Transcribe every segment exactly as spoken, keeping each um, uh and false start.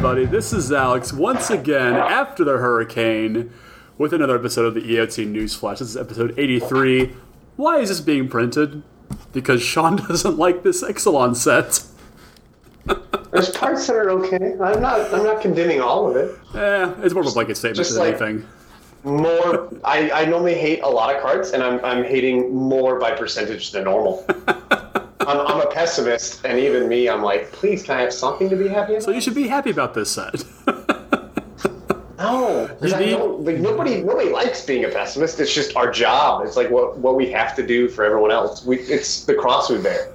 everybody. This is Alex once again after the hurricane with another episode of the E O T News Flash. This is episode eighty-three. Why is this being printed? Because Sean doesn't like this Exelon set. There's parts that are okay. I'm not. I'm not condemning all of it. Eh, it's more of a blanket statement Just than like, anything. More. I, I normally hate a lot of cards, and I'm I'm hating more by percentage than normal. I'm, I'm a pessimist, and even me, I'm like, please, can I have something to be happy about? So you should be happy about this set. No, because I don't, like, nobody nobody likes being a pessimist. It's just our job. It's like what what we have to do for everyone else. We it's the cross we bear.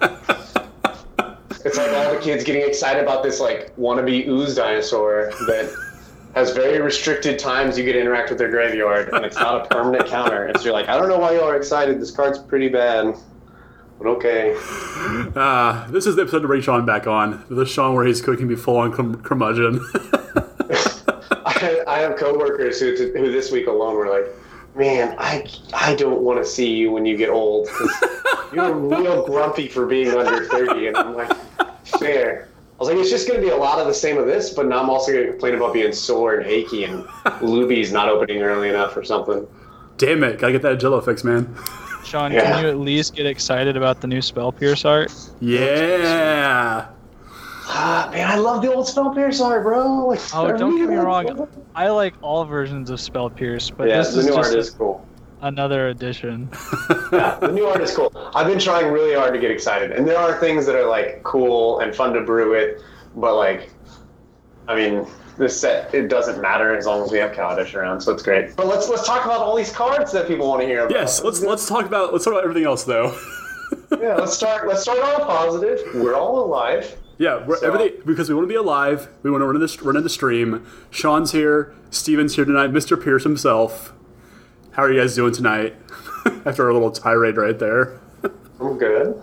It's like all the kids getting excited about this like wannabe ooze dinosaur that has very restricted times you get to interact with their graveyard, and it's not a permanent counter. And so you're like, I don't know why y'all are excited. This card's pretty bad. But okay. Uh, this is the episode to bring Sean back on. The Sean where he's cooking me full on curm- curmudgeon. I, I have coworkers who, who this week alone were like, man, I, I don't want to see you when you get old. 'Cause you're real grumpy for being under thirty. And I'm like, fair. I was like, it's just going to be a lot of the same of this, but now I'm also going to complain about being sore and achy and Luby's not opening early enough or something. Damn it, gotta get that Jello fix, man. Sean, Yeah. can you at least get excited about the new Spell Pierce art? Yeah. Ah, man, I love the old Spell Pierce art, bro. Like, Oh, I don't get me really wrong. love it. I like all versions of Spell Pierce, but Yeah, this the is new just art a- is cool. another edition. Yeah, the new art is cool. I've been trying really hard to get excited, and there are things that are like cool and fun to brew with, but like, I mean, this set it doesn't matter as long as we have Kaladesh around, so it's great. But let's let's talk about all these cards that people want to hear about. Yes, let's let's talk about let's talk about everything else though. Yeah, let's start. Let's start on a positive. We're all alive. Yeah, we're, So- everything because we want to be alive. We want to run in the run in the stream. Sean's here. Steven's here tonight. Mister Pierce himself. How are you guys doing tonight? After a little tirade right there. I'm good.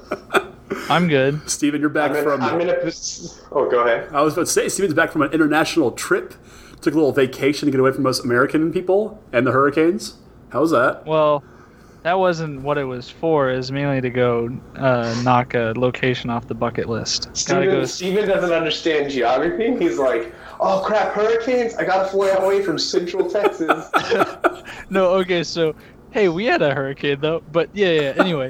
I'm good. Steven, you're back I'm in, from. I'm in a. pos- Oh, go ahead. I was about to say Steven's back from an international trip. Took a little vacation to get away from us American people and the hurricanes. How was that? Well, that wasn't what it was for. It was mainly to go uh, knock a location off the bucket list. Gotta Steven, go. Steven doesn't understand geography. He's like, oh crap, hurricanes! I gotta fly away from Central Texas. No, okay, so hey, we had a hurricane though, but yeah, yeah. Anyway,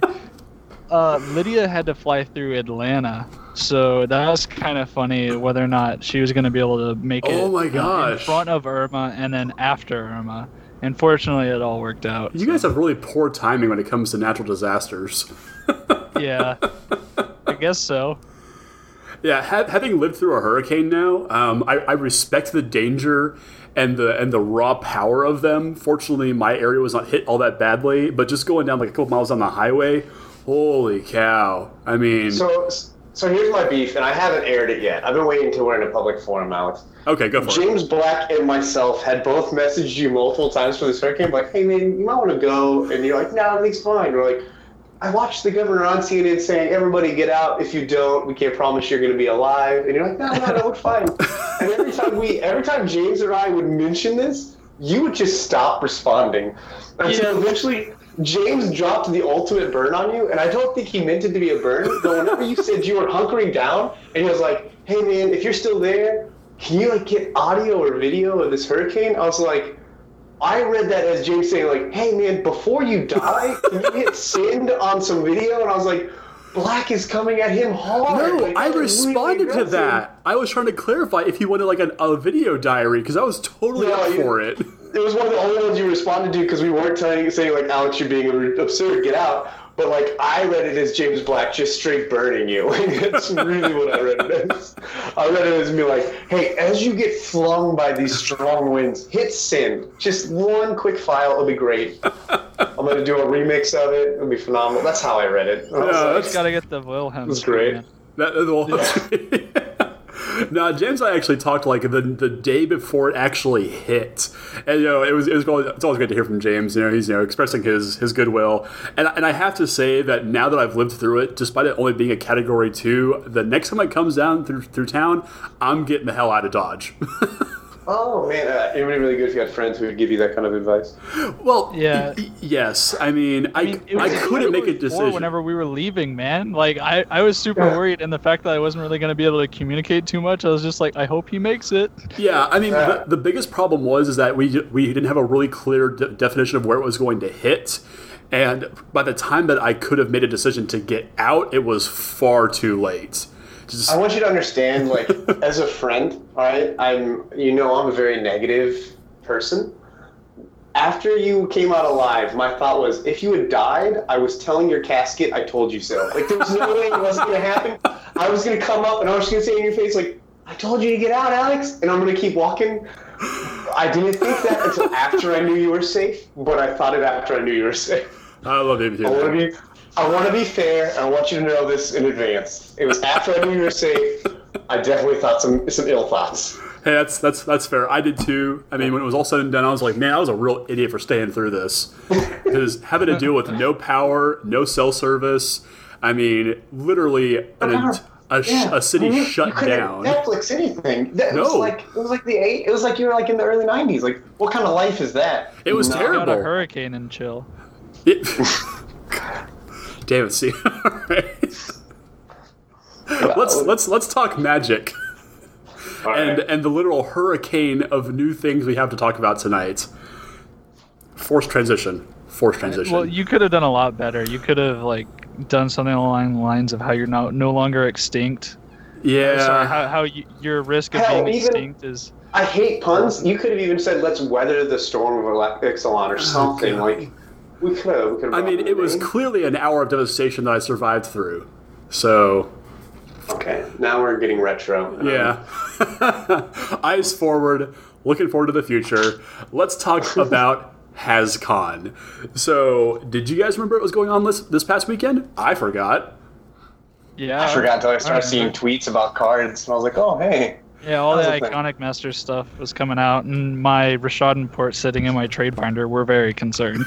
uh, Lydia had to fly through Atlanta, so that was kind of funny whether or not she was going to be able to make it. Oh my uh, in gosh. front of Irma and then after Irma. And fortunately, it all worked out. You guys have really poor timing when it comes to natural disasters. Yeah, I guess so. Yeah, ha- having lived through a hurricane now, um, I, I respect the danger and the and the raw power of them. Fortunately, my area was not hit all that badly, but just going down like a couple miles on the highway, holy cow! I mean, So, so here's my beef, and I haven't aired it yet. I've been waiting until we're in a public forum, Alex. okay, go for it. James Black and myself had both messaged you multiple times for this hurricane, like, hey man, you might want to go, and you're like, no, everything's fine. We're like, I watched the governor on C N N saying, everybody get out. If you don't, we can't promise you're going to be alive. And you're like, no, no, no, we're fine. And every time we, every time James or I would mention this, you would just stop responding. Until Yeah. eventually James dropped the ultimate burn on you, and I don't think he meant it to be a burn, but whenever you said you were hunkering down, and he was like, hey man, if you're still there, can you like get audio or video of this hurricane? I was like, I read that as James saying like, hey man, before you die, can you hit send on some video? And I was like, Black is coming at him hard. No, Like, I that was really responded to aggressive. that. I was trying to clarify if he wanted like an, a video diary because I was totally No, up you- for it. It was one of the only ones you responded to because we weren't telling, saying like, Alex, you're being absurd, get out. But like, I read it as James Black just straight burning you. Like, that's really what I read it as. I read it as me like, hey, as you get flung by these strong winds, hit send. Just one quick file, it'll be great. I'm gonna do a remix of it. It'll be phenomenal. That's how I read it. I was Yeah, like, that's- Gotta get the Wilhelm. It was great. scream That, well, no, James and I actually talked like the the day before it actually hit, and you know it was it was always, it's always great to hear from James. You know he's you know expressing his his goodwill, and and I have to say that now that I've lived through it, despite it only being a Category Two, the next time it comes down through through town, I'm getting the hell out of Dodge. Oh man, uh, it would be really good if you had friends who would give you that kind of advice. Well, Yeah. y- y- yes. I mean, I, I mean, it I, was couldn't make a February fourth decision. whenever we were leaving, man. Like, I, I was super Yeah. worried, and the fact that I wasn't really going to be able to communicate too much, I was just like, I hope he makes it. Yeah, I mean, Yeah. the, the biggest problem was is that we we didn't have a really clear de- definition of where it was going to hit, and by the time that I could have made a decision to get out, it was far too late. Just, I want you to understand, like, as a friend, all right, I'm, you know, I'm a very negative person. After you came out alive, my thought was, if you had died, I was telling your casket, I told you so. Like, there was no way it wasn't going to happen. I was going to come up and I was going to say in your face, like, I told you to get out, Alex, and I'm going to keep walking. I didn't think that until after I knew you were safe, but I thought it after I knew you were safe. I love you too. I want to be, I want to be fair. And I want you to know this in advance. It was after I knew you were safe. I definitely thought some some ill thoughts. Hey, that's that's that's fair. I did too. I mean, when it was all said and done, I was like, man, I was a real idiot for staying through this. Because having to deal with no power, no cell service. I mean, literally an, ent- a, sh- Yeah. a city I mean, you- shut you couldn't down. Netflix anything. That- It was No. like it was like the eight. It was like you were like in the early nineties. Like, what kind of life is that? It was No. terrible. Got a hurricane and chill. It, damn it! See, all right. let's let's let's talk magic. All right. and and the literal hurricane of new things we have to talk about tonight. Forced transition. Forced transition. Well, you could have done a lot better. You could have, like, done something along the lines of how you're no, no longer extinct. yeah. Sorry, how, how you, your risk of Hell, being even- extinct is... I hate puns. You could have even said, "Let's weather the storm of Ixalan" or something. God. like, we could have. We could have. I mean, it was clearly an hour of devastation that I survived through. So, okay. Now we're getting retro. yeah. Eyes forward, looking forward to the future. Let's talk about HasCon. So, did you guys remember what was going on this, this past weekend? I forgot. Yeah. I forgot until I started Alright. seeing tweets about cards. And I was like, "Oh, hey." Yeah, all the That was the thing. iconic Masters stuff was coming out, and my Rashad port sitting in my trade binder were very concerned.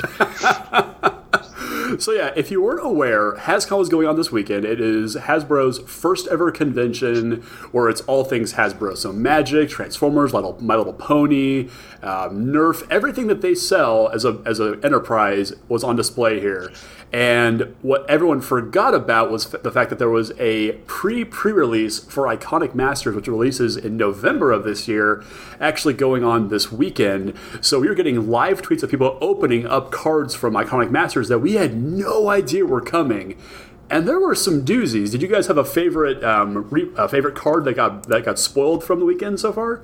So yeah, if you weren't aware, HasCon was going on this weekend. It is Hasbro's first ever convention where it's all things Hasbro. So Magic, Transformers, Little, My Little Pony, um, Nerf, everything that they sell as a as an enterprise was on display here. And what everyone forgot about was f- the fact that there was a pre-pre-release for Iconic Masters, which releases in November of this year, actually going on this weekend. So we were getting live tweets of people opening up cards from Iconic Masters that we had no idea were coming. And there were some doozies. Did you guys have a favorite um, re- a favorite card that got that got spoiled from the weekend so far?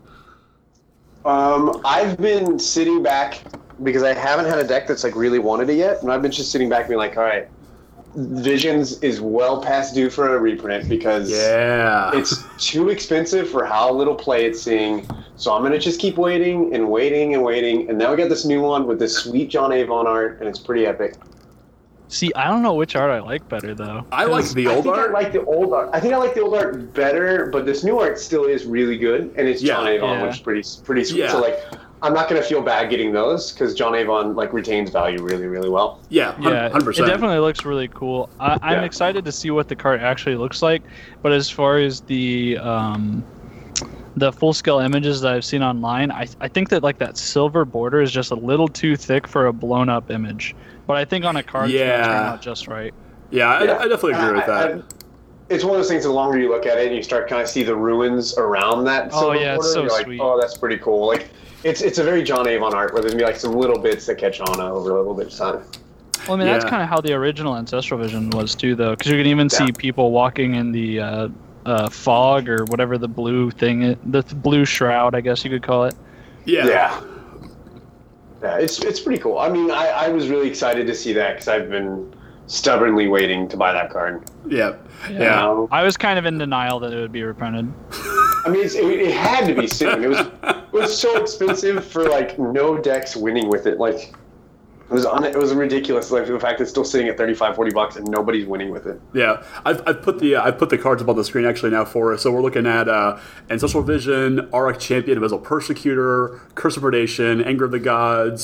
Um, I've been sitting back because I haven't had a deck that's like really wanted it yet, and I've been just sitting back being like, all right, Visions is well past due for a reprint because Yeah. it's too expensive for how little play it's seeing. So I'm gonna just keep waiting and waiting and waiting, and now we got this new one with this sweet John Avon art, and it's pretty epic. See, I don't know which art I like better, though. I like the I old think art. I like the old art. I think I like the old art better, but this new art still is really good, and it's Yeah. John Avon, Yeah. which is pretty pretty sweet. Yeah. So like, I'm not gonna feel bad getting those because John Avon like retains value really really well. yeah, Yeah, hundred it percent. definitely looks really cool. I, I'm Yeah. excited to see what the card actually looks like, but as far as the um, the full scale images that I've seen online, I, I think that like that silver border is just a little too thick for a blown up image. But I think on a card it's gonna Yeah. turn out just right. Yeah, I, Yeah. I definitely agree with I- that. I- it's one of those things. The longer you look at it, and you start kind of see the ruins around that. Oh, silver yeah, it's border, so you're like, sweet. oh, that's pretty cool. Like, it's it's a very John Avon art where there's gonna be like some little bits that catch on over a little bit of time. Well, I mean, that's Yeah. kind of how the original Ancestral Vision was too, though, because you can even see Yeah. people walking in the uh, uh, fog or whatever the blue thing, is, the blue shroud, I guess you could call it. Yeah. Yeah. Yeah, it's it's pretty cool. I mean, I, I was really excited to see that because I've been stubbornly waiting to buy that card. Yeah. Yeah. Yeah. Um, I was kind of in denial that it would be reprinted. I mean, it's, it, it had to be soon. It was it was so expensive for like no decks winning with it. Like it was on it was ridiculous. Like the fact it's still sitting at thirty-five, forty bucks and nobody's winning with it. Yeah, I've, I've put the uh, I've put the cards up on the screen actually now for us. So we're looking at uh, Ancestral Vision, Auric Champion, Invisible Persecutor, Curse of Predation, Anger of the Gods,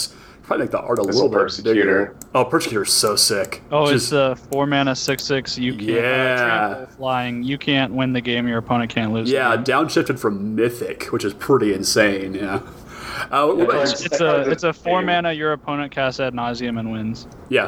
Probably make the art a This little is bit Persecutor. bigger. Oh, Persecutor's so sick. Oh, Just- it's a four mana six six. You can't Yeah. uh, trample flying. You can't win the game. Your opponent can't lose. yeah, the game. downshifted from Mythic, which is pretty insane. Yeah. Uh, what about- It's, it's a it's a four mana. Your opponent casts ad nauseum and wins. yeah.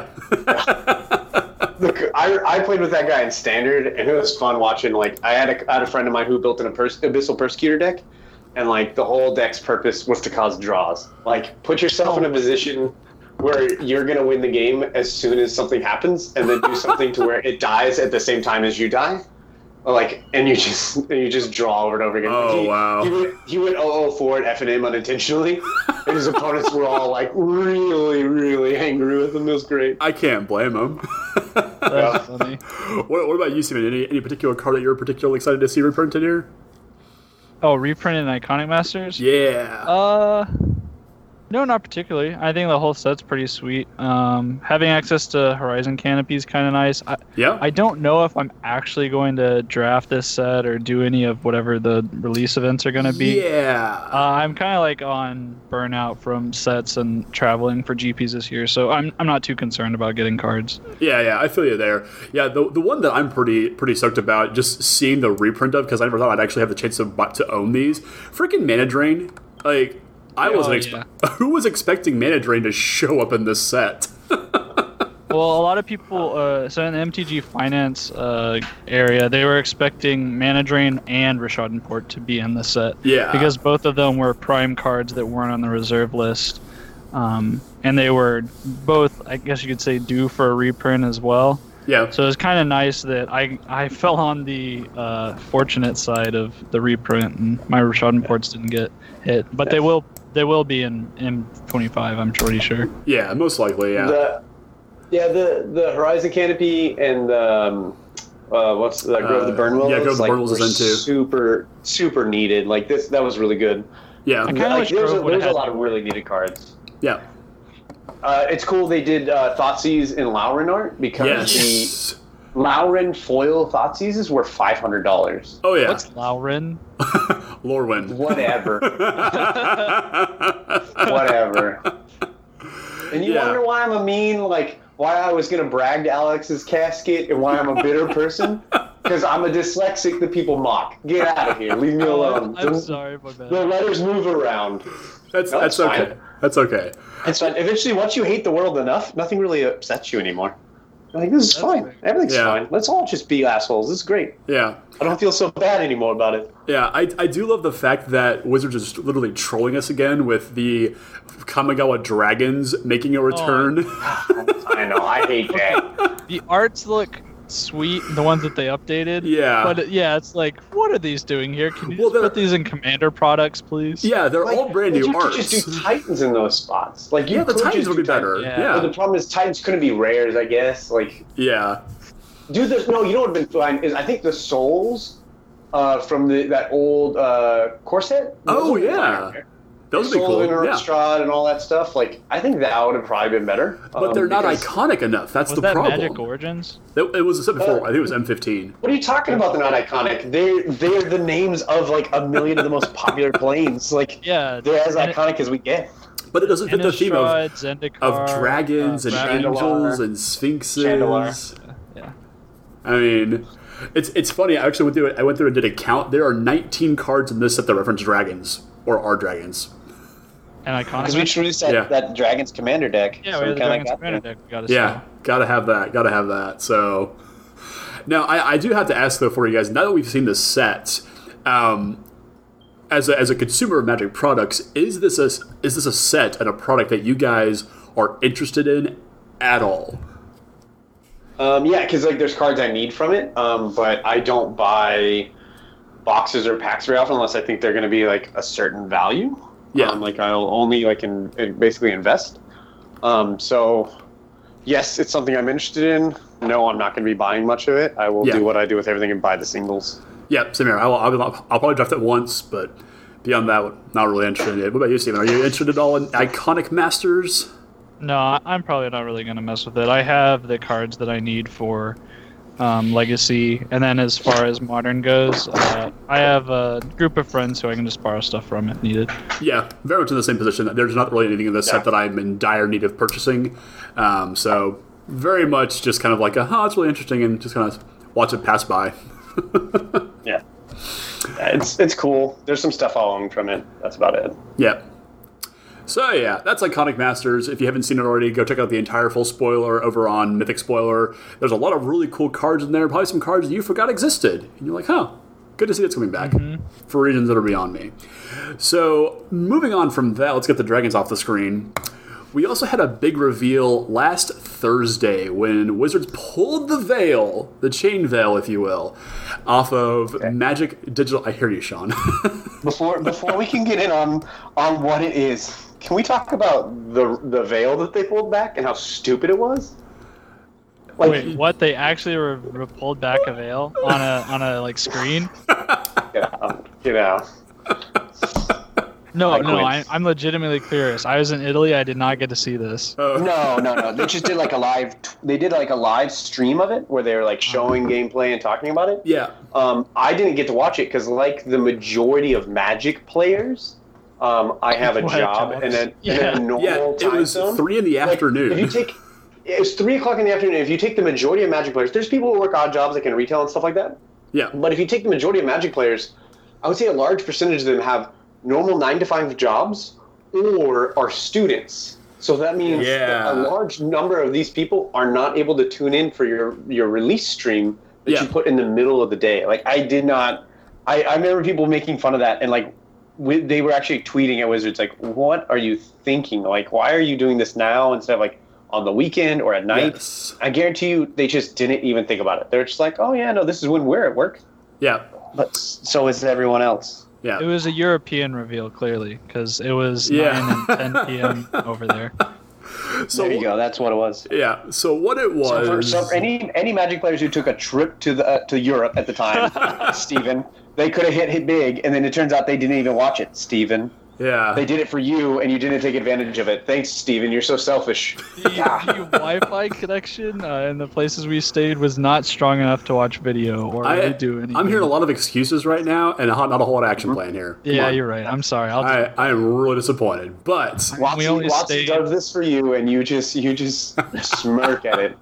Look, I, I played with that guy in Standard, and it was fun watching. Like, I had a, I had a friend of mine who built an Pers- Abyssal Persecutor deck, and like the whole deck's purpose was to cause draws. Like, put yourself in a position where you're gonna win the game as soon as something happens, and then do something to where it dies at the same time as you die. Like, and you just and you just draw over and over again. Oh, he, wow. He went, he went oh oh four at F N M unintentionally, and his opponents were all like really, really angry with him. It was great. I can't blame him. That's funny. what, what about you, Steven? Any, any particular card that you're particularly excited to see reprinted here? Oh, reprinted in Iconic Masters. Yeah. Uh, no, not particularly. I think the whole set's pretty sweet. Um, having access to Horizon Canopy is kind of nice. I, yeah. I don't know if I'm actually going to draft this set or do any of whatever the release events are going to be. Yeah. Uh, I'm kind of like on burnout from sets and traveling for G Ps this year, so I'm I'm not too concerned about getting cards. Yeah, yeah, I feel you there. Yeah, the the one that I'm pretty pretty stoked about, just seeing the reprint of, because I never thought I'd actually have the chance to bu- to own these. Freaking Mana Drain, like I Oh, wasn't. Expe- Who was expecting Mana Drain to show up in this set? Well, a lot of people, uh, so in the M T G Finance uh, area, they were expecting Mana Drain and Rashad Port to be in the set. Yeah. Because both of them were prime cards that weren't on the reserve list. Um, and they were both, I guess you could say, due for a reprint as well. Yeah. So it's kind of nice that I I fell on the uh, fortunate side of the reprint, and my Rashad Ports didn't get hit. But they will they will be in M twenty-five, I'm pretty sure. Yeah, most likely. Yeah. The, yeah, the the Horizon Canopy and um, uh, what's the Grove of the Burnwillows? yeah, Grove of the like, Burnwillows is were in too. Super super needed. Like this, that was really good. yeah. I kinda Like, wish there's a, Grove would've there's a had- lot of really needed cards. Yeah. Uh, it's cool they did uh, Thoughtseize in Lauren art because Yes. the Lauren foil Thoughtseizes were five hundred dollars. Oh yeah. What's Lauren? Lorwyn. Whatever. Whatever. And you Yeah. wonder why I'm a mean, like, why I was going to brag to Alex's casket and why I'm a bitter person? Because I'm a dyslexic that people mock. Get out of here. Leave me alone. I'm The- sorry, my bad. The letters move around. That's No, that's it's okay. fine. That's okay. It's fine. Eventually, once you hate the world enough, nothing really upsets you anymore. You're like, this is That's fine. great. Everything's Yeah. fine. Let's all just be assholes. This is great. Yeah. I don't feel so bad anymore about it. Yeah, I, I do love the fact that Wizards is literally trolling us again with the Kamigawa Dragons making a return. I know. I hate that. The arts look sweet, the ones that they updated. Yeah. But uh, yeah, it's like, what are these doing here? Can you Well, just they're- put these in Commander products, please? yeah, they're Like, all brand new you could arts. just do Titans in those spots. Like, you yeah, the could Titans just would do be better. Yeah. Yeah. But the problem is Titans couldn't be rares, I guess. Like, Yeah. do this. No, you know what would have been fun is I think the souls uh, from the that old uh, core set. Oh, those would be yeah. fire. Those would be Soul cool. of Inner Yeah. Strahd and all that stuff. Like, I think that would have probably been better. But um, they're not because- iconic enough. That's Was the that problem. Magic Origins? It, it was said before. Uh, I think it was M fifteen. What are you talking about? They're not iconic. They they're the names of like a million of the most popular planes. Like, Yeah. they're as and it- iconic as we get. But it doesn't fit the theme of, Innistrad, Zendikar, of dragons uh, and Ravage. angels and sphinxes. Chandelar. Yeah. I mean, it's it's funny. I actually went through. I went through and did a count. There are nineteen cards in this set that reference dragons or are dragons. And Iconic. Because we introduced that, Yeah. that Dragons Commander deck. yeah, so we we have the kinda Dragon's got Commander there. deck. We got to Yeah, gotta have that. Gotta have that. So now I, I do have to ask though for you guys. Now that we've seen this set, um, as a, as a consumer of Magic products, is this a is this a set and a product that you guys are interested in at all? Um, yeah, because like there's cards I need from it, um, but I don't buy boxes or packs very often unless I think they're going to be like a certain value. Yeah. Um, like I'll only like in, in basically invest. Um, so yes, it's something I'm interested in. No, I'm not going to be buying much of it. I will Yeah. do what I do with everything and buy the singles. Yeah, same here. I'll, I'll, I'll probably draft it once, but beyond that, not really interested in it. What about you, Steven? Are you interested at all in Iconic Masters? No, I- I'm probably not really going to mess with it. I have the cards that I need for um, Legacy, and then as far as Modern goes, uh, I have a group of friends who I can just borrow stuff from if needed. Yeah, very much in the same position. There's not really anything in this Yeah. set that I'm in dire need of purchasing. Um, so very much just kind of like, a, oh, it's really interesting, and just kind of watch it pass by. Yeah. Yeah, It's it's cool. There's some stuff I'll own from it. That's about it. Yeah. So yeah, that's Iconic Masters. If you haven't seen it already, go check out the entire full spoiler over on Mythic Spoiler. There's a lot of really cool cards in there, probably some cards that you forgot existed. And you're like, huh, good to see it's coming back for reasons that are beyond me. So moving on from that, let's get the dragons off the screen. We also had a big reveal last Thursday when Wizards pulled the veil, the chain veil, if you will, off of Okay. Magic Digital. I hear you, Sean. Before before we can get in on on what it is, can we talk about the the veil that they pulled back and how stupid it was? Like, Wait, what? They actually were, were pulled back a veil on a on a like screen? get out, get out. No, I no, quit. I, I'm legitimately curious. I was in Italy. I did not get to see this. Uh, No, no, no. They just did like a live. They did like a live stream of it where they were like showing gameplay and talking about it. yeah. Um, I didn't get to watch it because, like the majority of Magic players, um, I have a What job jobs? and a, Yeah. and a normal Yeah, it time was zone. three in the Like, afternoon. If you take, it was three o'clock in the afternoon. If you take the majority of Magic players, there's people who work odd jobs like in retail and stuff like that. yeah. But if you take the majority of Magic players, I would say a large percentage of them have normal nine to five jobs or are students. So that means Yeah. that a large number of these people are not able to tune in for your, your release stream that Yeah. you put in the middle of the day. Like I did not. I, I remember people making fun of that and like we, they were actually tweeting at Wizards like, "What are you thinking? Like, why are you doing this now instead of like on the weekend or at night?" Yes. I guarantee you, they just didn't even think about it. They're just like, "Oh yeah, no, this is when we're at work." Yeah. But so is everyone else. Yeah. It was a European reveal, clearly, because it was Yeah. nine and ten p.m. over there. So There you go. That's what it was. yeah. So what it was. So for so any any Magic players who took a trip to the uh, to Europe at the time, Steven, they could have hit hit big, and then it turns out they didn't even watch it, Steven. yeah. They did it for you, and you didn't take advantage of it. Thanks, Steven. You're so selfish. The, the Wi-Fi connection uh, in the places we stayed was not strong enough to watch video or I, really do anything. I'm hearing a lot of excuses right now, and not a whole lot of action plan here. Come Yeah, on. you're right. I'm sorry. I'll I, I am really disappointed, but Watsy, We only Watsy stayed- does this for you, and you just you just smirk at it.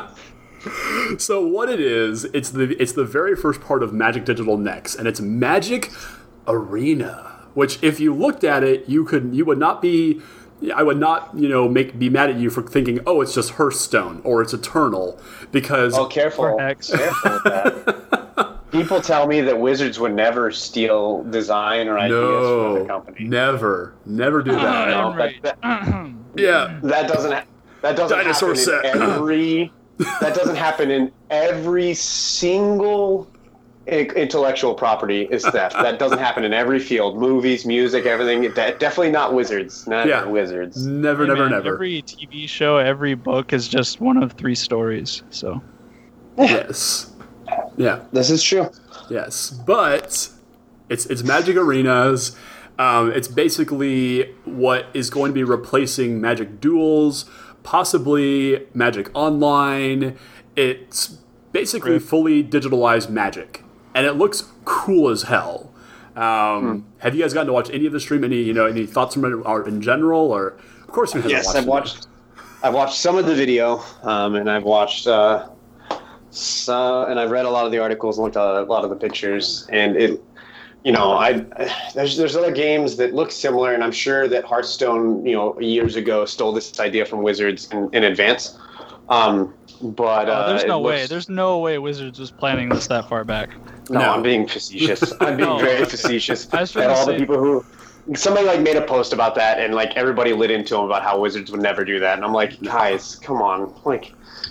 so what it is, it's the it's the very first part of Magic Digital Next, and it's Magic Arena. Which, if you looked at it, you could you would not be. I would not, you know, make be mad at you for thinking, oh, it's just Hearthstone or it's Eternal, because Oh, careful. Or Hex. Careful with that. People tell me that Wizards would never steal design or ideas from no, other company. never, never do that. no, I'm right. that- Yeah, That doesn't. Ha- that doesn't Dinosaur happen set. in every. That doesn't happen in every single i- intellectual property is theft. That doesn't happen in every field. Movies, music, everything. De- definitely not Wizards. Not Yeah. Wizards. never, Hey, never, man, never. Every T V show, every book is just one of three stories. So Yes, yeah. This is true. Yes, but it's it's Magic Arenas. Um, it's basically what is going to be replacing Magic Duels, possibly Magic Online. It's basically Right. fully digitalized Magic, and it looks cool as hell. Um, Have you guys gotten to watch any of the stream? Any you know any thoughts from it or in general? Or of course, you haven't Yes, watched I've it. watched. I've watched some of the video, um, and I've watched. Uh, so, and I've read a lot of the articles and looked at a lot of the pictures, and it. You know, I there's there's other games that look similar, and I'm sure that Hearthstone, you know, years ago stole this idea from Wizards in, in advance. Um, but uh, oh, there's it no looks- way. There's no way Wizards was planning this that far back. No, No. I'm being facetious. I'm being No. very facetious. I was trying And to all the say- people who somebody like made a post about that, and like everybody lit into him about how Wizards would never do that, and I'm like, guys, come on, like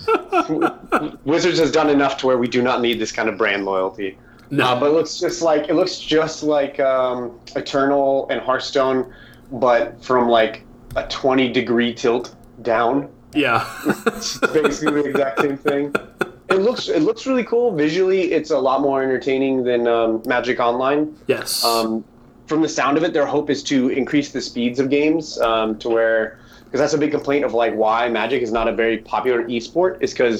Wizards has done enough to where we do not need this kind of brand loyalty. No. Uh, but it looks just like it looks just like um, Eternal and Hearthstone, but from like a twenty degree tilt down. Yeah. It's basically the exact same thing. It looks it looks really cool visually. It's a lot more entertaining than um, Magic Online. yes. Um, from the sound of it, their hope is to increase the speeds of games um, to where, because that's a big complaint of like why Magic is not a very popular esport, is because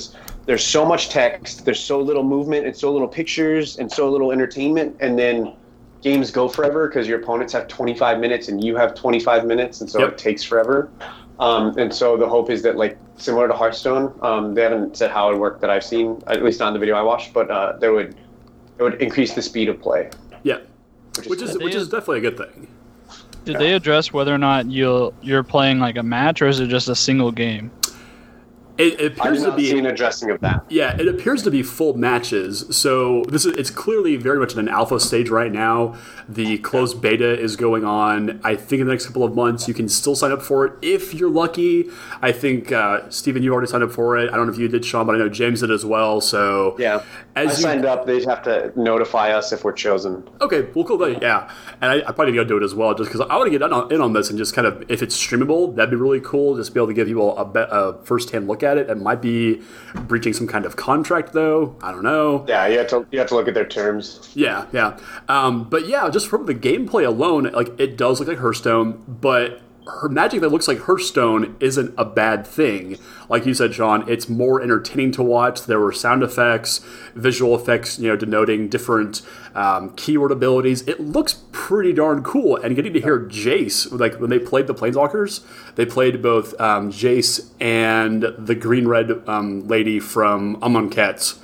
there's so much text, there's so little movement, and so little pictures, and so little entertainment, and then games go forever because your opponents have twenty-five minutes and you have twenty-five minutes, and so Yep. it takes forever. Um, and so the hope is that, like, similar to Hearthstone, um, they haven't said how it would work that I've seen, at least not in the video I watched, but uh, they would it would increase the speed of play. Yeah, Which is which is cool. which is definitely a good thing. Did they address whether or not you'll you're playing like a match, or is it just a single game? It, it I appears did to not be see an addressing of that. Yeah, it appears to be full matches. So this is it's clearly very much in an alpha stage right now. The closed beta is going on. I think in the next couple of months you can still sign up for it if you're lucky. I think uh, Steven, you already signed up for it. I don't know if you did, Sean, but I know James did as well. So Yeah, as I you, signed up. They'd have to notify us if we're chosen. Okay, well, cool. Then, yeah, and I, I probably need to go do it as well, just because I want to get in on, in on this and just kind of, if it's streamable, that'd be really cool. Just be able to give people a, be, a first-hand look at it. It might be breaching some kind of contract, though. I don't know. Yeah, you have to you have to look at their terms. Yeah, yeah. Um, but yeah, just from the gameplay alone, like it does look like Hearthstone, but her Magic that looks like Hearthstone isn't a bad thing. Like you said, Sean, it's more entertaining to watch. There were sound effects, visual effects, you know, denoting different um, keyword abilities. It looks pretty darn cool. And getting to hear Jace, like when they played the Planeswalkers, they played both um, Jace and the green-red um, lady from Amonkhet.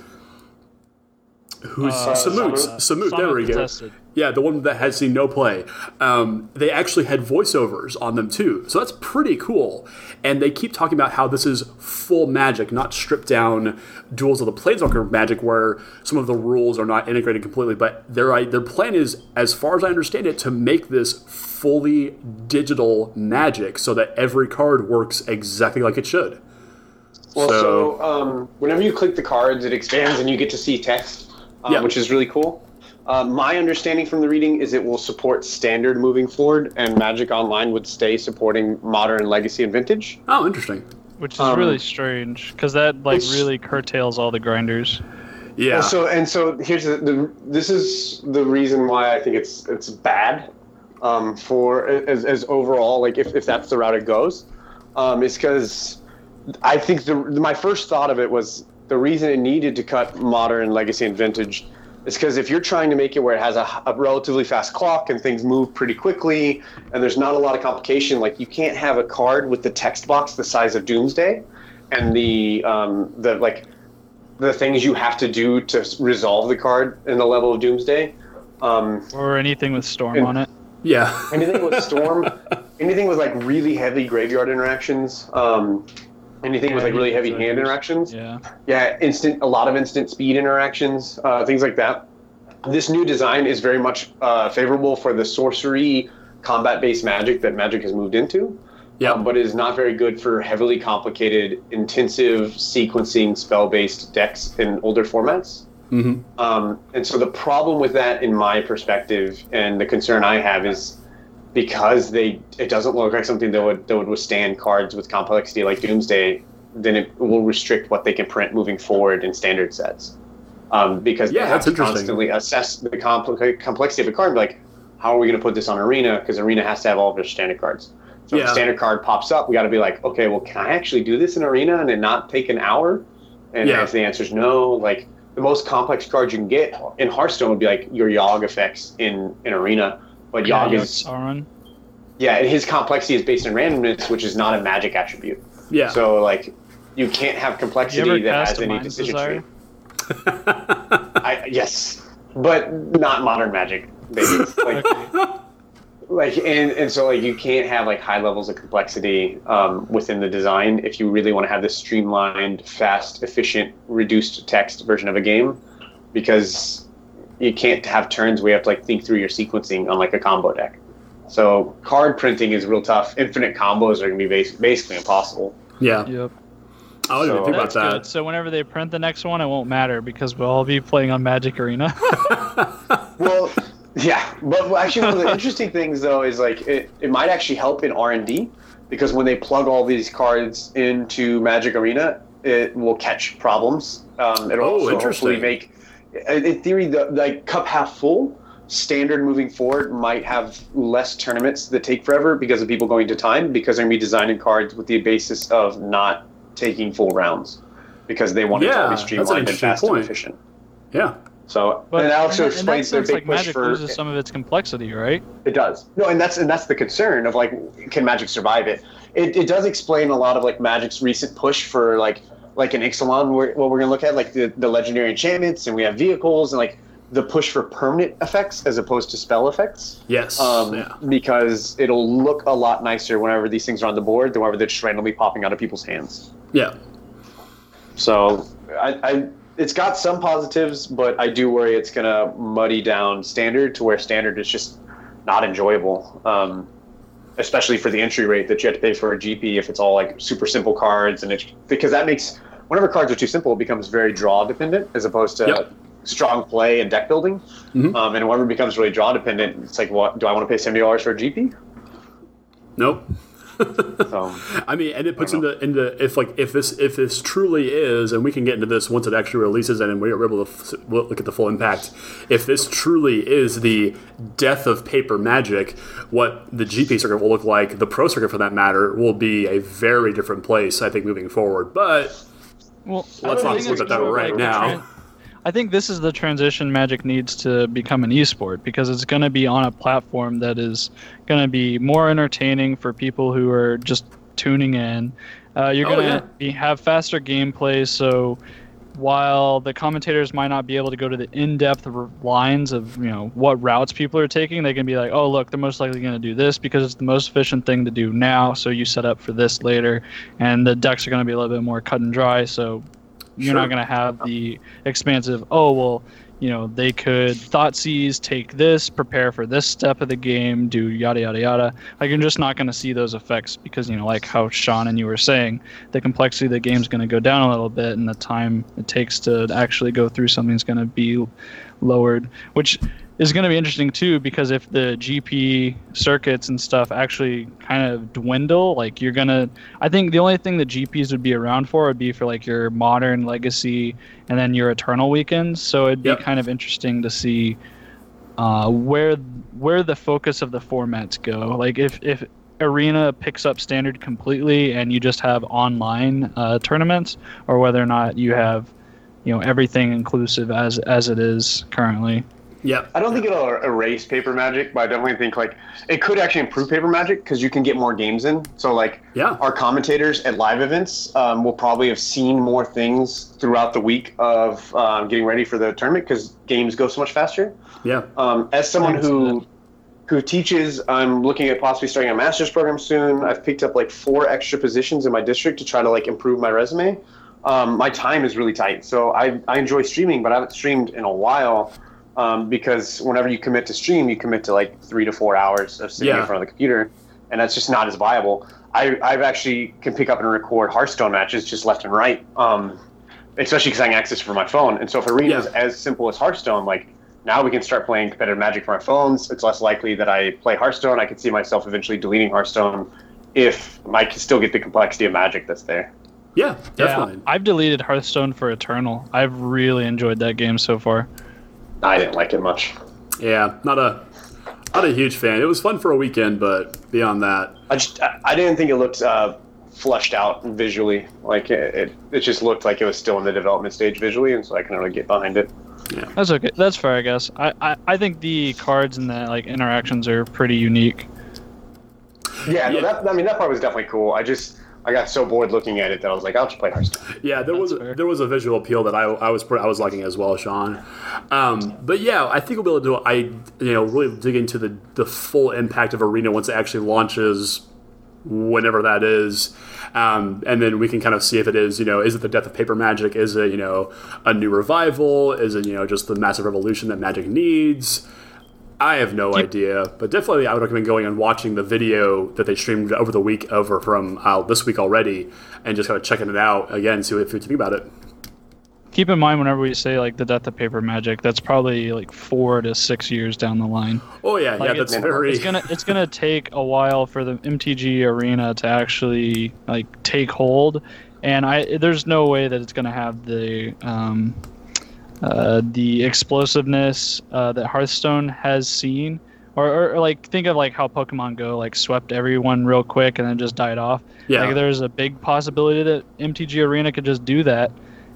Who's Uh, Samut? Samut. Samut, there we Samut go. Contested. Yeah, the one that has seen no play. Um, they actually had voiceovers on them too, so that's pretty cool. And they keep talking about how this is full Magic, not stripped down Duels of the Planeswalker Magic, where some of the rules are not integrated completely. But their their plan is, as far as I understand it, to make this fully digital Magic, so that every card works exactly like it should. Well, So- so, um, whenever you click the cards, it expands and you get to see text, um, Yeah. which is really cool. Uh, my understanding from the reading is it will support standard moving forward, and Magic Online would stay supporting Modern, Legacy, and Vintage. Oh, interesting. Which is Um, really strange, because that like it's- really curtails all the grinders. Yeah. Well, so and so here's the, the this is the reason why I think it's it's bad um, for as, as overall, like if, if that's the route it goes, um, is because I think the my first thought of it was the reason it needed to cut Modern, Legacy, and Vintage is because if you're trying to make it where it has a, a relatively fast clock and things move pretty quickly and there's not a lot of complication, like you can't have a card with the text box the size of Doomsday and the um, the like the things you have to do to s- resolve the card in the level of Doomsday. Um, Or anything with Storm And- on it. yeah. anything with Storm, anything with like really heavy graveyard interactions, um, anything with Yeah, like really heavy triggers. hand interactions. Yeah. Yeah, instant, a lot of instant speed interactions, uh, things like that. This new design is very much uh, favorable for the sorcery combat-based Magic that Magic has moved into, Yeah. um, but is not very good for heavily complicated, intensive sequencing spell-based decks in older formats. Mm-hmm. Um, and so the problem with that, in my perspective, and the concern I have is because they it doesn't look like something that would that would withstand cards with complexity like Doomsday, then it will restrict what they can print moving forward in standard sets. Um, because Yeah, they have that's to interesting. constantly assess the compl- complexity of a card. Like, how are we going to put this on Arena? Because Arena has to have all of their standard cards. So if Yeah. a standard card pops up, we got to be like, okay, well, can I actually do this in Arena and it not take an hour? And Yeah. if the answer is no, like the most complex card you can get in Hearthstone would be like your Yogg effects in, in Arena. But Yeah, Yogg Yogg is, Sauron. yeah, and his complexity is based on randomness, which is not a Magic attribute. Yeah. So like, you can't have You complexity ever that cast has a any Mind's decision Desire? tree. I, yes, but not modern Magic, baby. Like, like, and, and so like you can't have like high levels of complexity um, within the design if you really want to have this streamlined, fast, efficient, reduced text version of a game, because you can't have turns where you have to like think through your sequencing on like a combo deck. So card printing is real tough. Infinite combos are going to be bas- basically impossible. Yeah. Yep. I didn't even So- think about That's that. good. So whenever they print the next one, it won't matter because we'll all be playing on Magic Arena. Well, yeah, but actually one of the interesting things though is like it, it might actually help in R and D, because when they plug all these cards into Magic Arena, it will catch problems. Um, it'll Oh, also interesting. hopefully make, in in theory, the like cup half full. Standard moving forward might have less tournaments that take forever because of people going to time, because they're going to be designing cards with the basis of not taking full rounds. because they want it to all Yeah, be that's an streamlined and interesting fast point. and efficient. Yeah. So, But and Alex in, explains in that their sense, big like push Magic for loses some of its complexity, right? it does. No, and that's and that's the concern of like, can Magic survive it? It, it does explain a lot of like Magic's recent push for like like an Ixalan, where, what we're gonna look at, like the, the legendary enchantments, and we have vehicles, and like the push for permanent effects as opposed to spell effects. Yes. Um, yeah. Because it'll look a lot nicer whenever these things are on the board than whenever they're just randomly popping out of people's hands. Yeah. So I, I it's got some positives, but I do worry it's gonna muddy down standard to where standard is just not enjoyable. Um, especially for the entry rate that you have to pay for a G P if it's all like super simple cards, and it because that makes whenever cards are too simple, it becomes very draw dependent as opposed to Yep. strong play and deck building. Mhm. Um, and whenever it becomes really draw dependent, it's like, what do I want to pay seventy dollars for a G P? Nope. So I mean, and it puts I into don't into if like if this if this truly is, and we can get into this once it actually releases, and we're able to f- look at the full impact. If this truly is the death of paper Magic, what the G P circuit will look like, the Pro circuit for that matter, will be a very different place, I think, moving forward. But Well, let's I not think look it's at that more of, right like, now. tran- I think this is the transition Magic needs to become an esport, because it's going to be on a platform that is going to be more entertaining for people who are just tuning in. Uh, you're Oh, going to yeah. be have faster gameplay, so while the commentators might not be able to go to the in-depth r- lines of, you know, what routes people are taking, they can be like, oh, look, they're most likely going to do this because it's the most efficient thing to do now, so you set up for this later, and the decks are going to be a little bit more cut and dry, so you're Sure. not going to have the expansive, oh, well, you know, they could Thoughtseize, take this, prepare for this step of the game, do yada, yada, yada. Like, you're just not going to see those effects because, you know, like how Sean and you were saying, the complexity of the game's going to go down a little bit, and the time it takes to actually go through something is going to be lowered, which is going to be interesting too, because if the G P circuits and stuff actually kind of dwindle, like you're going to, I think the only thing that G Ps would be around for would be for like your modern, legacy, and then your eternal weekends. So it'd be Yep. kind of interesting to see uh, where where the focus of the formats go. Like if, if Arena picks up standard completely and you just have online uh, tournaments, or whether or not you have, you know, everything inclusive as as it is currently. Yep. I don't think it'll erase paper Magic, but I definitely think like it could actually improve paper Magic because you can get more games in. So like Yeah. our commentators at live events um, will probably have seen more things throughout the week of um, getting ready for the tournament because games go so much faster. Yeah. Um, as someone I can see who who teaches, I'm looking at possibly starting a master's program soon. I've picked up like four extra positions in my district to try to like improve my resume. Um, my time is really tight, so I I enjoy streaming, but I haven't streamed in a while. Um, because whenever you commit to stream, you commit to like three to four hours of sitting Yeah. in front of the computer, and that's just not as viable. I I've actually can pick up and record Hearthstone matches just left and right, um, especially because I can access it from my phone. And so if Arena is Yeah. as simple as Hearthstone, like now we can start playing competitive Magic from our phones. It's less likely that I play Hearthstone. I could see myself eventually deleting Hearthstone if I can still get the complexity of Magic that's there. Yeah. Definitely. Yeah, I've deleted Hearthstone for Eternal. I've really enjoyed that game so far. I didn't like it much. Yeah. Not a not a huge fan. It was fun for a weekend, but beyond that, I just I, I didn't think it looked uh, fleshed out visually. Like it, it, it just looked like it was still in the development stage visually, and so I couldn't really get behind it. That's okay. That's fair, I guess. I, I, I think the cards and the like interactions are pretty unique. Yeah, no, Yeah. that I mean that part was definitely cool. I just I got so bored looking at it that I was like, I'll just play Hearthstone. yeah, there was That's fair. there was a visual appeal that I, I was I was liking as well, Sean. Um, but yeah, I think we'll be able to I you know really dig into the the full impact of Arena once it actually launches, whenever that is. Um, and then we can kind of see if it is, you know, is it the death of paper Magic? Is it, you know, a new revival? Is it, you know, just the massive revolution that Magic needs? I have no idea, but definitely I would recommend going and watching the video that they streamed over the week over from uh, this week already, and just kind of checking it out again, see what you think about it. Keep in mind whenever we say like the death of paper Magic, that's probably like four to six years down the line. Oh yeah, Like, yeah, that's it's, very. It's gonna it's gonna take a while for the M T G Arena to actually like take hold, and I there's no way that it's gonna have the um, uh, the explosiveness uh, that Hearthstone has seen, or, or, or like think of like how Pokemon Go like swept everyone real quick and then just died off. Yeah. Like there's a big possibility that M T G Arena could just do that,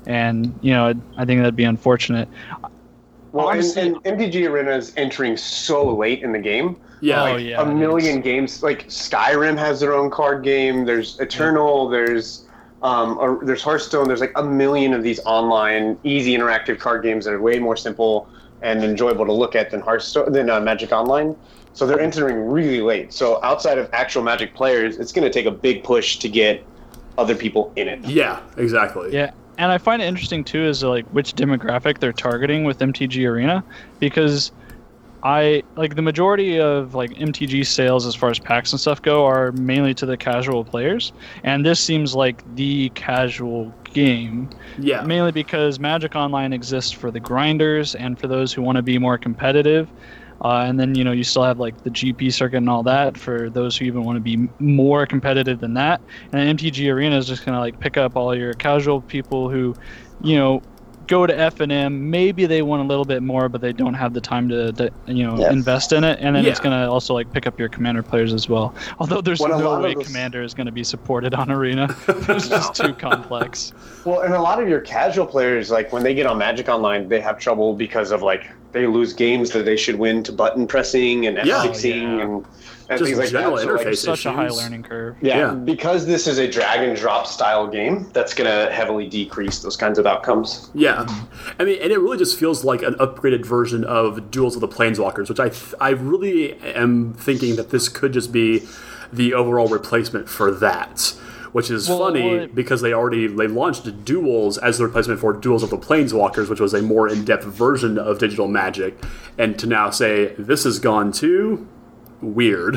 and you know, I think that'd be unfortunate. Well, and, Honestly- and M T G Arena is entering so late in the game. Yeah. Oh, Like, yeah, a it million is. games. Like Skyrim has their own card game. There's Eternal. There's um, a, there's Hearthstone. There's like a million of these online, easy interactive card games that are way more simple and enjoyable to look at than Hearthstone than uh, Magic Online. So they're entering really late. So outside of actual Magic players, it's going to take a big push to get other people in it. Yeah, exactly. Yeah, and I find it interesting too is like which demographic they're targeting with M T G Arena, because I like the majority of like M T G sales as far as packs and stuff go are mainly to the casual players, and this seems like the casual game, Yeah. mainly because Magic Online exists for the grinders and for those who want to be more competitive. Uh, and then, you know, you still have like the G P circuit and all that for those who even want to be more competitive than that. And M T G Arena is just going to like pick up all your casual people who, you know, go to F N M. Maybe they want a little bit more, but they don't have the time to, to you know, Yes. invest in it. And then it's Yeah. going to also like pick up your Commander players as well. Although there's When a no lot of way this- Commander is going to be supported on Arena. It's just too complex. Well, and a lot of your casual players, like when they get on Magic Online, they have trouble because of like they lose games that they should win to button pressing and Yeah. F sixing Oh, yeah. and, and Just things like general that. So, like, interface Such a high issues. learning curve. yeah, Yeah. because this is a drag and drop style game, that's going to heavily decrease those kinds of outcomes. Yeah, I mean, and it really just feels like an upgraded version of Duels of the Planeswalkers, which I th- I really am thinking that this could just be the overall replacement for that. Which is Well, funny well, it- because they already they launched Duels as the replacement for Duels of the Planeswalkers, which was a more in-depth version of digital Magic, and to now say this is gone too, weird.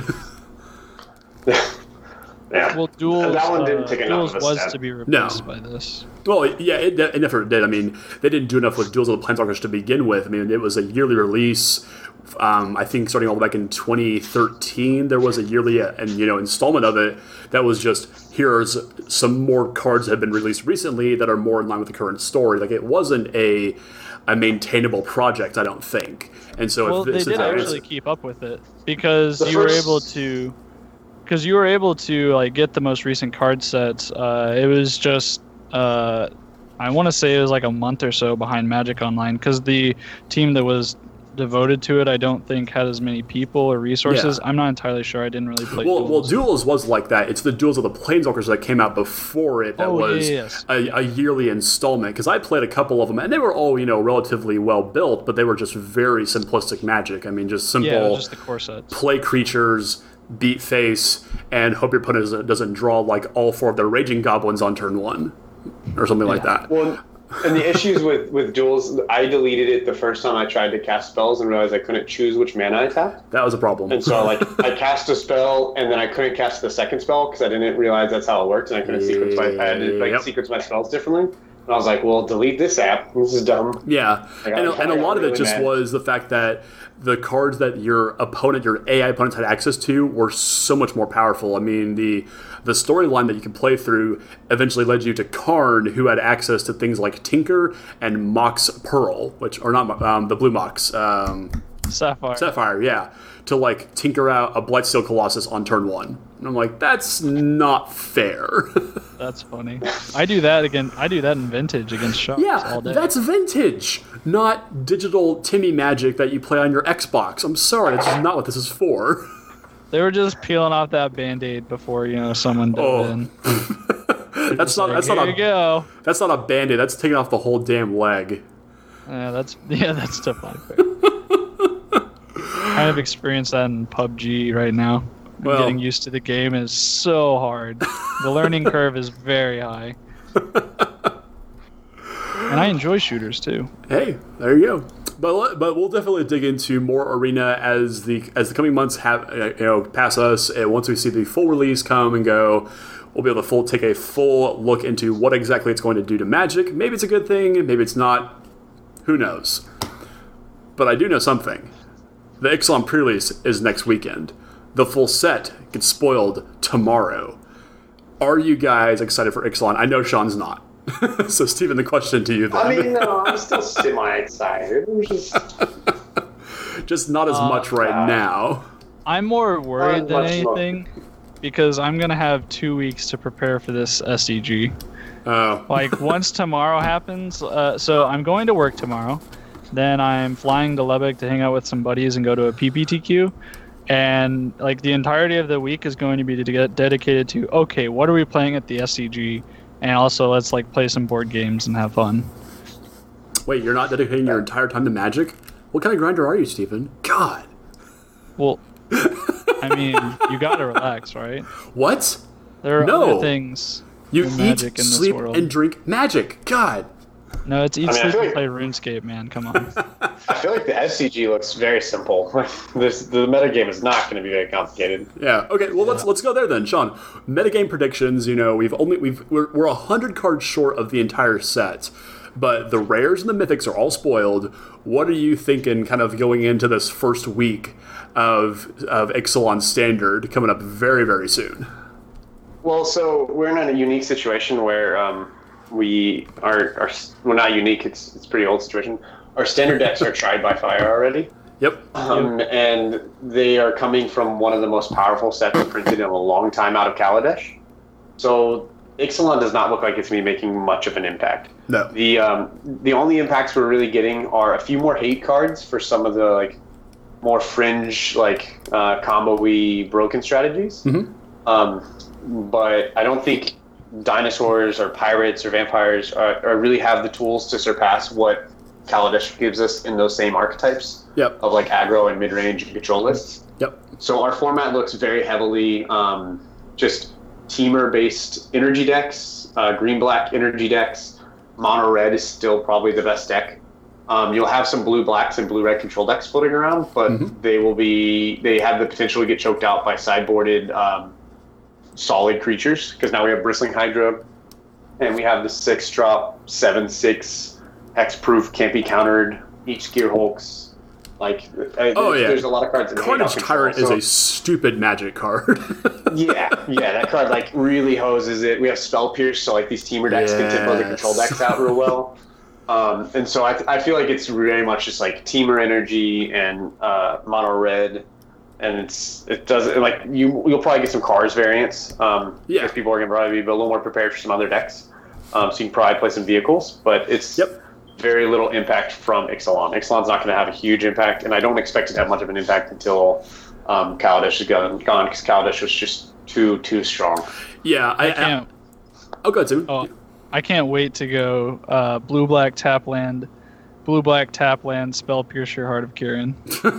Yeah. Well, Duels, that one didn't uh, take enough Duels of a was step. to be replaced by this. Well, yeah, it, it never did. I mean, they didn't do enough with Duels of the Planeswalkers to begin with. I mean, it was a yearly release. Um, I think starting all the way back in twenty thirteen, there was a yearly uh, and you know installment of it that was just here's some more cards that have been released recently that are more in line with the current story. Like it wasn't a a maintainable project, I don't think. And so Well, if they this did is actually keep up with it because The you were first- able to, because you were able to like get the most recent card sets. Uh, it was just, uh, I want to say it was like a month or so behind Magic Online because the team that was devoted to it, I don't think had as many people or resources. Yeah. I'm not entirely sure. I didn't really play. Well, well, Duels. Duels was like that. It's the Duels of the Planeswalkers that came out before it that Oh, yeah, was yes. a, a yearly installment. Because I played a couple of them, and they were all you know relatively well built, but they were just very simplistic Magic. I mean, just simple yeah, it was just the core sets. play creatures, beat face, and hope your opponent doesn't, doesn't draw like all four of their Raging Goblins on turn one, or something like that. Well, and the issues with, with duels, I deleted it the first time I tried to cast spells and realized I couldn't choose which mana I tapped. That was a problem. And so, like, I cast a spell, and then I couldn't cast the second spell because I didn't realize that's how it works, and I couldn't sequence my I had to, like Yep. sequence my spells differently. And I was like, well, delete this app. This is dumb. Yeah, I got- and, I and a got lot of it really just mad. was the fact that the cards that your opponent, your A I opponents had access to were so much more powerful. I mean, the the storyline that you could play through eventually led you to Karn, who had access to things like Tinker and Mox Pearl, which are not um, the Blue Mox. Um, Sapphire. Sapphire, yeah, to like tinker out a Blightsteel Colossus on turn one. And I'm like, that's not fair. That's funny. I do that again. I do that in Vintage against Sharks yeah, all day. that's vintage, not digital Timmy Magic that you play on your Xbox. I'm sorry, that's just not what this is for. They were just peeling off that Band-Aid before, you know, someone dove Oh. in. That's not Like, that's here not you a go. that's not a Band-Aid. That's taking off the whole damn leg. Yeah, that's yeah, that's definitely fair. kind of experience that in P U B G right now. Well- Getting used to the game is so hard. The learning curve is very high. And I enjoy shooters too. Hey, there you go. But let- but we'll definitely dig into more Arena as the as the coming months have uh, you know pass us. And once we see the full release come and go, we'll be able to full take a full look into what exactly it's going to do to Magic. Maybe it's a good thing. Maybe it's not. Who knows? But I do know something. The Ixalan pre-release is next weekend. The full set gets spoiled tomorrow. Are you guys excited for Ixalan? I know Sean's not. So, Steven, the question to you then. I mean, no, I'm still semi-excited. I'm just... Just not as Uh, much right uh, now. I'm more worried Not than much more. anything because I'm gonna have two weeks to prepare for this S E G. Oh. Like once tomorrow happens, uh, so I'm going to work tomorrow. Then I'm flying to Lubbock to hang out with some buddies and go to a P P T Q. And like the entirety of the week is going to be to get dedicated to, okay, what are we playing at the S E G? And also let's like play some board games and have fun. Wait, you're not dedicating your entire time to Magic? What kind of grinder are you, Stephen? God. Well, I mean, you gotta relax, right? What? There are No. other things You than eat, magic in this sleep, world. and drink Magic. God. No, it's eat, I mean, I sleep, feel and like- play RuneScape, man. Come on. I feel like the S C G looks very simple. this the metagame is not going to be very complicated. Yeah. Okay. Well, let's let's go there then, Sean. Metagame predictions. You know, we've only we've we're we're a hundred cards short of the entire set, but the rares and the mythics are all spoiled. What are you thinking, kind of going into this first week of of Ixalan Standard coming up very very soon? Well, so we're in a unique situation where um, we are, are we're not unique. It's it's a pretty old situation. Our standard decks are tried by fire already, Yep. um, and they are coming from one of the most powerful sets printed in a long time out of Kaladesh. So Ixalan does not look like it's going to be making much of an impact. No. The um, the only impacts we're really getting are a few more hate cards for some of the like more fringe like uh, combo-y broken strategies. Mhm. Um, but I don't think dinosaurs or pirates or vampires are, are really have the tools to surpass what Kaladesh gives us in those same archetypes Yep. of like aggro and mid-range and control lists. Yep. So our format looks very heavily um, just teamer-based energy decks, uh, green-black energy decks. Mono-red is still probably the best deck. Um, you'll have some blue-blacks and blue-red control decks floating around, but Mhm. they will be they have the potential to get choked out by sideboarded um, solid creatures, because now we have Bristling Hydra, and we have the six-drop, seven six hexproof, can't be countered, each gear hulks. Like, uh, Oh, there's, yeah. there's a lot of cards that Carnage control, Tyrant is so- a stupid Magic card. yeah, yeah, that card like really hoses it. We have Spell Pierce, so like these teamer decks can tip other Yes. control decks out real well. Um, and so I, I feel like it's very much just like teamer energy and uh, mono red, and it's it does like you you'll probably get some Cars variants. Um, Yeah. because people are gonna probably be a little more prepared for some other decks. Um, so you can probably play some vehicles, but it's Yep. very little impact from Ixalan. Ixalan's not going to have a huge impact, and I don't expect it to have much of an impact until um, Kaladesh is gone because Kaladesh was just too too strong. yeah. I, I can't. oh, go ahead, Tim. Oh, I can't wait to go uh, blue black tap land, blue black tap land, spell pierce your heart of Kieran.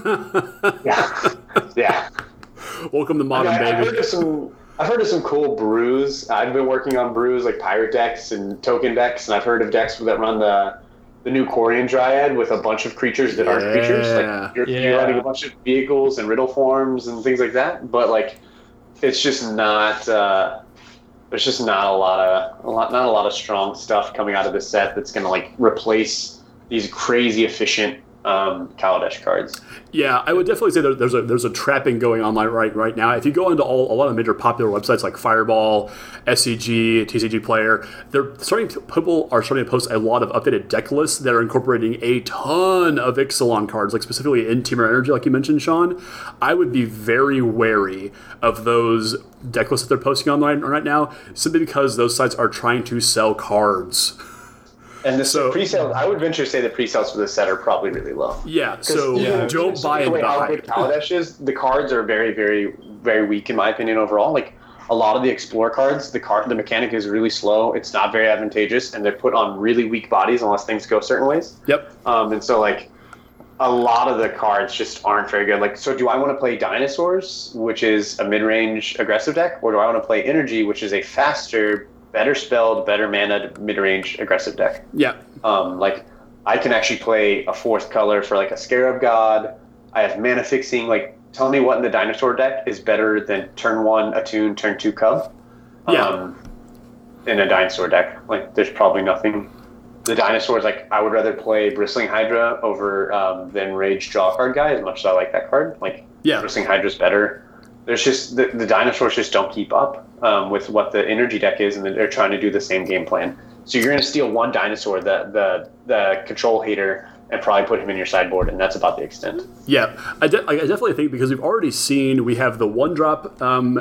Yeah, yeah. Welcome to I modern mean, I, I've heard baby. of some. I've heard of some cool brews. I've been working on brews like pirate decks and token decks, and I've heard of decks that run the the new Quarian Dryad with a bunch of creatures that aren't creatures. Yeah. Like you're, Yeah. you're running a bunch of vehicles and riddle forms and things like that. But like, it's just not. Uh, there's just not a lot of a lot, not a lot of strong stuff coming out of this set that's going to like replace these crazy efficient um, Kaladesh cards. Yeah, I would definitely say that there's a there's a trapping going on like right right now. If you go into all, a lot of major popular websites like Fireball, S C G, T C G Player, they're starting to, people are starting to post a lot of updated deck lists that are incorporating a ton of Ixalan cards, like specifically in Teamer Energy, like you mentioned, Sean. I would be very wary of those deck lists that they're posting online right now, simply because those sites are trying to sell cards. And the So- pre-sales, I would venture to say the pre-sales for this set are probably really low. Yeah, so Yeah. don't buy the and way how buy. good Kaladesh is, the cards are very, very, very weak in my opinion overall. Like a lot of the Explore cards, the card, the mechanic is really slow. It's not very advantageous, and they're put on really weak bodies unless things go certain ways. Yep. Um, and so like a lot of the cards just aren't very good. Like, so do I want to play Dinosaurs, which is a mid-range aggressive deck, or do I want to play Energy, which is a faster, better spelled, better mana mid-range aggressive deck? Yeah. Um, like, I can actually play a fourth color for like a Scarab God. I have mana fixing. Like, tell me what in the dinosaur deck is better than turn one Attune, turn two Cub. Yeah. Um, in a dinosaur deck, like, there's probably nothing. The dinosaurs, like, I would rather play Bristling Hydra over um, than Rage Draw Card Guy, as much as I like that card. Like, Yeah. Bristling Hydra's better. There's just the, the dinosaurs just don't keep up um, with what the energy deck is, and they're trying to do the same game plan. So you're going to steal one dinosaur, the the the control hater, and probably put him in your sideboard, and that's about the extent. Yeah, I, de- I definitely think because we've already seen we have the one drop um,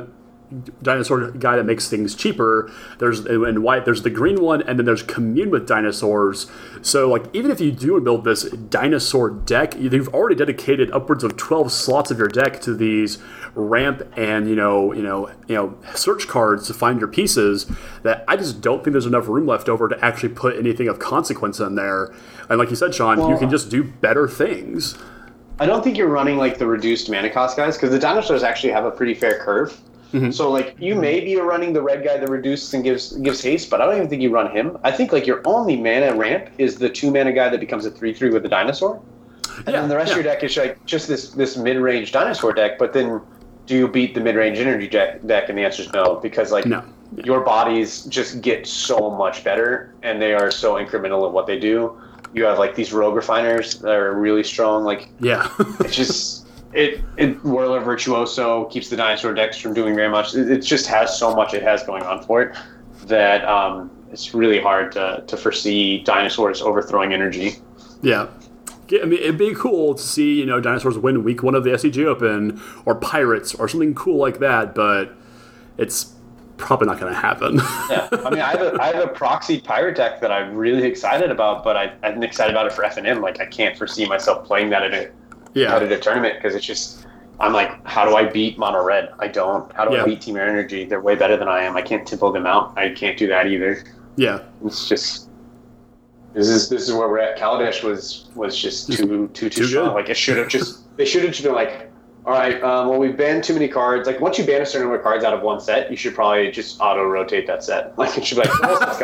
dinosaur guy that makes things cheaper. There's in white. There's the green one, and then there's commune with dinosaurs. So like even if you do build this dinosaur deck, you've already dedicated upwards of twelve slots of your deck to these ramp and you know you know you know search cards to find your pieces. That I just don't think there's enough room left over to actually put anything of consequence in there. And like you said, Sean, well, you can just do better things. I don't think you're running like the reduced mana cost guys because the dinosaurs actually have a pretty fair curve. Mm-hmm. So like you maybe are running the red guy that reduces and gives gives haste, but I don't even think you run him. I think like your only mana ramp is the two mana guy that becomes a three three with the dinosaur, and yeah, then the rest yeah. of your deck is like just this this mid range dinosaur deck. But then do you beat the mid range energy deck? Deck and the answer is no, because like no. your bodies just get so much better, and they are so incremental in what they do. You have like these rogue refiners that are really strong. Like yeah, it's just it it Whirler Virtuoso keeps the dinosaur decks from doing very much. It, it just has so much it has going on for it that um, it's really hard to to foresee dinosaurs overthrowing energy. Yeah. I mean, it'd be cool to see you know dinosaurs win week one of the S C G Open or Pirates or something cool like that, but it's probably not going to happen. Yeah, I mean, I have a I have a proxy pirate deck that I'm really excited about, but I, I'm excited about it for F N M. Like, I can't foresee myself playing that at a yeah. competitive tournament because it's just I'm like, how do I beat Mono Red? I don't. How do yeah. I beat Team Air Energy? They're way better than I am. I can't tempo them out. I can't do that either. Yeah, it's just this is this is where we're at. Kaladesh was was just too too too, too strong. Good. Like it should have just they should have just been like. All right, um, well, we've banned too many cards. Like, once you ban a certain number of cards out of one set, you should probably just auto-rotate that set. Like, it should be like, oh, that's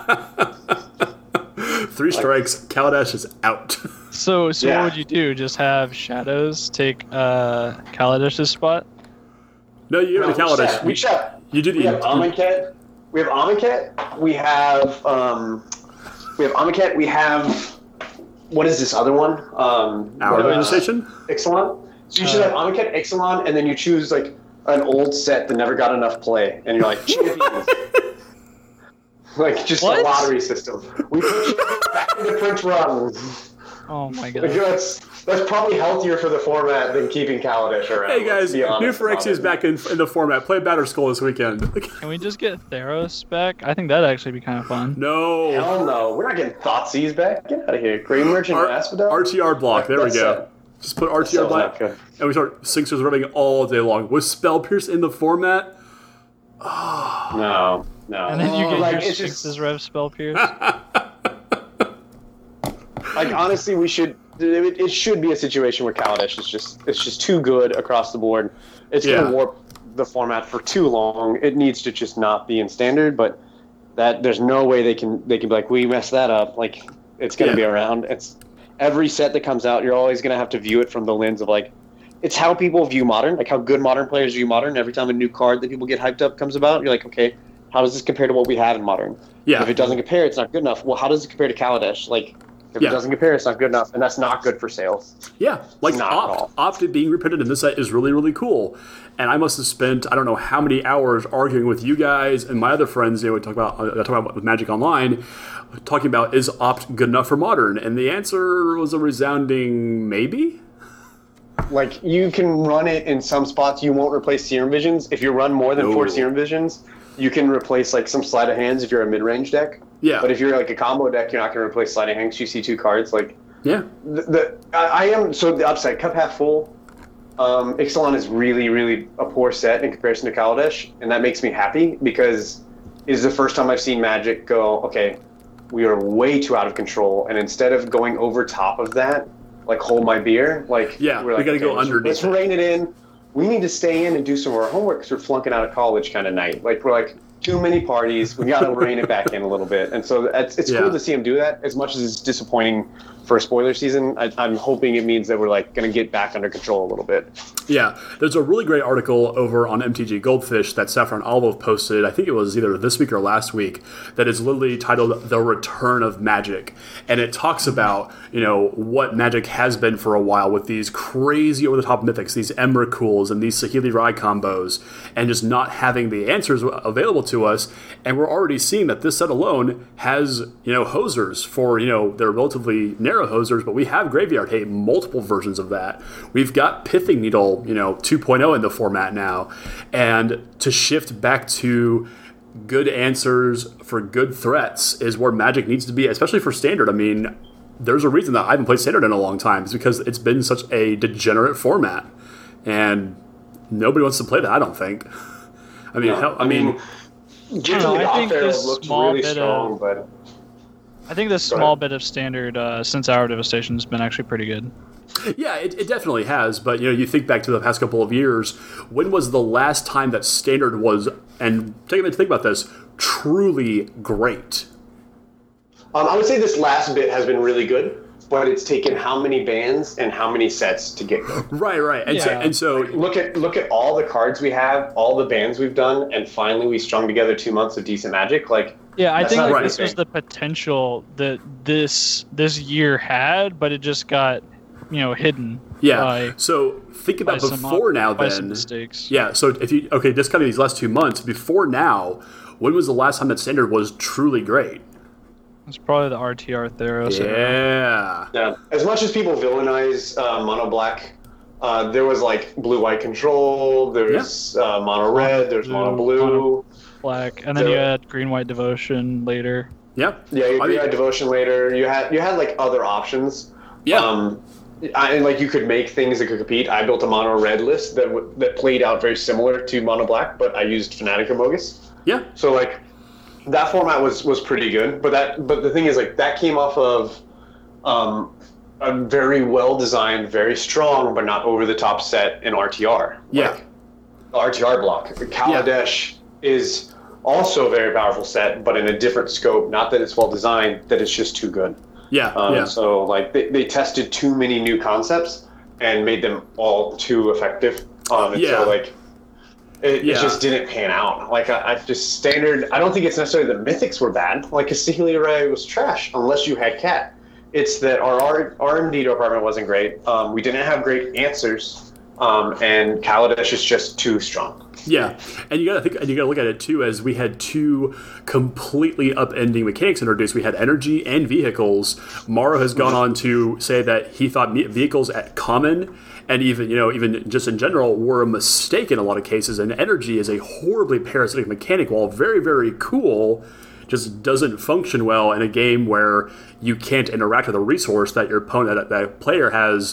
gone. Three strikes, like, Kaladesh is out. So, so yeah. what would you do? Just have Shadows take uh, Kaladesh's spot? No, you have no, a Kaladesh. We should have, you did we have Amonkhet. We have Amonkhet. We have, um, we have Amonkhet. We have, what is this other one? Um, Our organization? Ixalan. So you should have Amonkhet, Ixalan, and then you choose like an old set that never got enough play, and you're like champions. Like just what? A lottery system. We put you back in the French run. Oh my god. Like that's that's probably healthier for the format than keeping Kaladesh around. Hey guys, New Phyrexia is back in, in the format. Play Batterskull this weekend. Can we just get Theros back? I think that'd actually be kind of fun. No. Hell no. We're not getting Thoughtseize back. Get out of here. Grey Merchant R- Asphodel. R T R block. There we go. Set. Just put R T R black, and we start Singsters running all day long. Was Spell Pierce in the format? Oh. No, no. And then you get like, your it's Sphinx's just... Rev Spell Pierce. Like, honestly, we should... It, it should be a situation where Kaladesh is just... It's just too good across the board. It's yeah. going to warp the format for too long. It needs to just not be in Standard, but that there's no way they can they can be like, we messed that up. Like, it's going to yeah. be around. It's... Every set that comes out, you're always going to have to view it from the lens of, like, it's how people view Modern, like how good Modern players view Modern. Every time a new card that people get hyped up comes about, you're like, okay, how does this compare to what we have in Modern? Yeah. If it doesn't compare, it's not good enough. Well, how does it compare to Kaladesh? Like, if yeah. it doesn't compare, it's not good enough, and that's not good for sales. Yeah, like Opt, Opt being reprinted in this set is really, really cool. And I must have spent, I don't know how many hours arguing with you guys and my other friends, you know, we talk about, uh, talk about with Magic Online, talking about, is Opt good enough for Modern? And the answer was a resounding maybe. Like, you can run it in some spots. You won't replace Serum Visions. If you run more than no. four Serum Visions, you can replace, like, some Sleight of Hands if you're a mid-range deck. Yeah. But if you're, like, a combo deck, you're not going to replace Sleight of Hands. You see two cards. Like, yeah. The, the I, I am, so the upside, cup half full. Um, Ixalan is really, really a poor set in comparison to Kaladesh, and that makes me happy because it is the first time I've seen Magic go, okay, we are way too out of control, and instead of going over top of that, like hold my beer, like yeah, we're like, we gotta okay, go underneath. Let's rein it in. We need to stay in and do some of our homework because we're flunking out of college kind of night. Like we're like too many parties. We gotta rein it back in a little bit, and so it's it's yeah. cool to see him do that. As much as it's disappointing for a spoiler season, I, I'm hoping it means that we're like going to get back under control a little bit. Yeah, there's a really great article over on M T G Goldfish that Saffron Olive posted, I think it was either this week or last week, that is literally titled The Return of Magic. And it talks about, you know, what Magic has been for a while with these crazy over-the-top mythics, these Emrakuls and these Saheeli Rai combos, and just not having the answers available to us, and we're already seeing that this set alone has, you know, hosers for, you know, they're relatively narrow hosers, but we have Graveyard Hate, multiple versions of that. We've got Pithing Needle, you know, two point oh in the format now, and to shift back to good answers for good threats is where Magic needs to be, especially for Standard. I mean, there's a reason that I haven't played Standard in a long time. It's because it's been such a degenerate format, and nobody wants to play that, I don't think. I mean, No, hell, I, I mean, mean, Generally, I think off-air this looks small really bit strong, of- but I think this Go small ahead. bit of Standard uh, since Hour Devastation has been actually pretty good. yeah, it, it definitely has. But, you know, you think back to the past couple of years, when was the last time that Standard was, and take a minute to think about this, truly great? um, I would say this last bit has been really good, but it's taken how many bans and how many sets to get good. Right, right. And so, Yeah. and so Look at look at all the cards we have, all the bans we've done, and finally we strung together two months of decent Magic. Like, Yeah, I That's think not like, right. this was the potential that this this year had, but it just got, you know, hidden. yeah. By, so think by about some, before now. by some Then, mistakes. yeah. So if you okay, just kind of these last two months before now, when was the last time that Standard was truly great? It's probably the R T R Theros. Yeah. yeah, as much as people villainize uh, Mono Black, uh, there was like Blue White Control, there's uh, Mono Red, there's Mono Blue, Blue. Mono- Black, and then So- you had Green White Devotion later. Yeah. Yeah, you, I you mean- had Devotion later. You had you had like other options. Yeah. Um, I, and like you could make things that could compete. I built a Mono Red list that w- that played out very similar to Mono Black, but I used Fnatic Amogus. Yeah. So like that format was was pretty good. But that but the thing is like that came off of um, a very well designed, very strong, but not over the top set in R T R. Yeah. Like, the R T R block. Kaladesh is also a very powerful set, but in a different scope. Not that it's well designed, that it's just too good. Yeah. Um, yeah. So like they, they tested too many new concepts and made them all too effective. Um, and Yeah. so like it, Yeah. it just didn't pan out. Like I, I just Standard. I don't think it's necessarily the mythics were bad. Like Castelia Ray was trash unless you had Cat. It's that our R- R&D department wasn't great. Um, we didn't have great answers, um, and Kaladesh is just too strong. Yeah, and you gotta think, and you gotta look at it too, as we had two completely upending mechanics introduced. We had energy and vehicles. Morrow has gone on to say that he thought me- vehicles at common and even you know even just in general were a mistake in a lot of cases. And energy is a horribly parasitic mechanic, while very very cool, just doesn't function well in a game where you can't interact with a resource that your opponent, that, that player has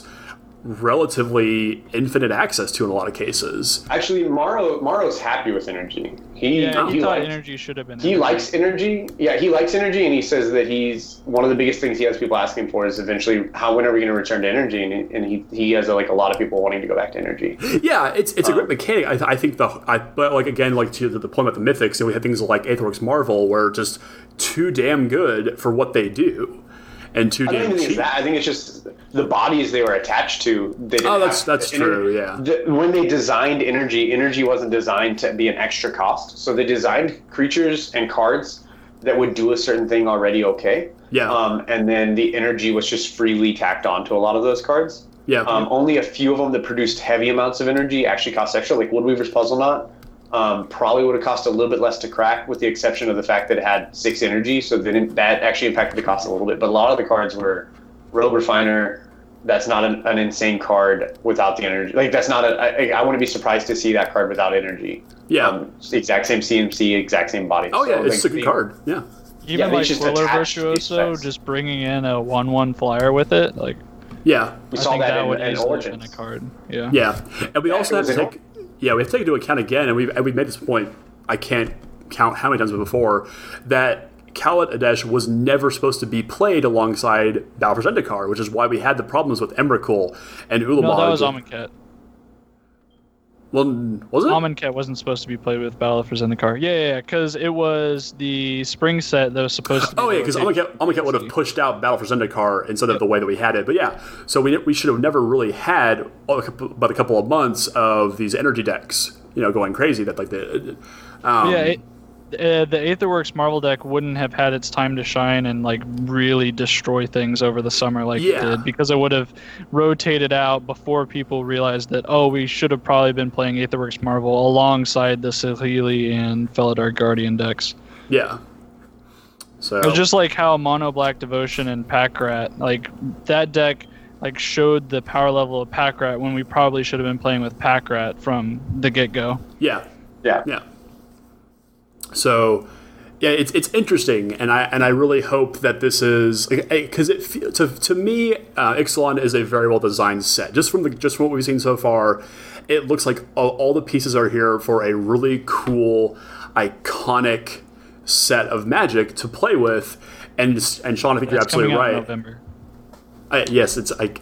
relatively infinite access to in a lot of cases. Actually, Morrow Morrow's happy with energy. He Yeah, he, he thought likes, energy should have been. he energy. likes energy. Yeah, he likes energy, and he says that he's one of the biggest things he has people asking for is eventually how when are we going to return to energy? And, he- and he he has like a lot of people wanting to go back to energy. Yeah, it's it's a Um, great mechanic. I, th- I think the I, but like again like to the, the point about the mythics, you know, we had things like Aetherworks Marvel were just too damn good for what they do, and too I don't damn even think it's cheap. that. I think it's just the bodies they were attached to. They didn't Oh, that's- have- that's the ener- true, yeah. the- when they designed energy, energy wasn't designed to be an extra cost. So they designed creatures and cards that would do a certain thing already okay. Yeah. Um, and then the energy was just freely tacked on to a lot of those cards. Yeah, Um, only a few of them that produced heavy amounts of energy actually cost extra, like Woodweaver's Puzzle Knot. Um, probably would have cost a little bit less to crack, with the exception of the fact that it had six energy, so then that actually impacted the cost a little bit. But a lot of the cards were Rogue Refiner. That's not an, an insane card without the energy. Like that's not a. I, I wouldn't be surprised to see that card without energy. yeah. Um, it's the exact same C M C, exact same body. oh yeah, So, it's like, a good the- card. Yeah, Even Yeah, they like just Quiller attached these Virtuoso, specs. just bringing in a one-one flyer with it, like yeah, We I saw think that, that, in, would in easily have been Origins. a card. Yeah. yeah. And we Yeah, also it have was to an- take yeah we have to take into account again, and we've and we've made this point. I can't count how many times before that Kaladesh was never supposed to be played alongside Battle for Zendikar, which is why we had the problems with Emrakul and Ulamog. No, that was Amonkhet. Well, was it? Amonkhet wasn't supposed to be played with Battle for Zendikar. Yeah, yeah, because it was the spring set that was supposed to be. Oh yeah, the because rotation. Amonkhet, Amonkhet would have pushed out Battle for Zendikar instead of the way that we had it. But yeah, so we we should have never really had about a couple of months of these energy decks, you know, going crazy. That like the um, Yeah, it, uh, the Aetherworks Marvel deck wouldn't have had its time to shine and like really destroy things over the summer like Yeah. it did, because it would have rotated out before people realized that, oh, we should have probably been playing Aetherworks Marvel alongside the Saheeli and Felidar Guardian decks. Yeah. So It was just like how Mono Black Devotion and Packrat, like that deck like showed the power level of Packrat when we probably should have been playing with Packrat from the get-go. yeah. Yeah. Yeah. So, yeah, it's it's interesting, and I and I really hope that this is because it fe- to to me, uh, Ixalan is a very well designed set. Just from the just from what we've seen so far, it looks like all, all the pieces are here for a really cool, iconic set of Magic to play with. And and Sean, I think you're It's coming absolutely out in right. November. I, yes, it's I,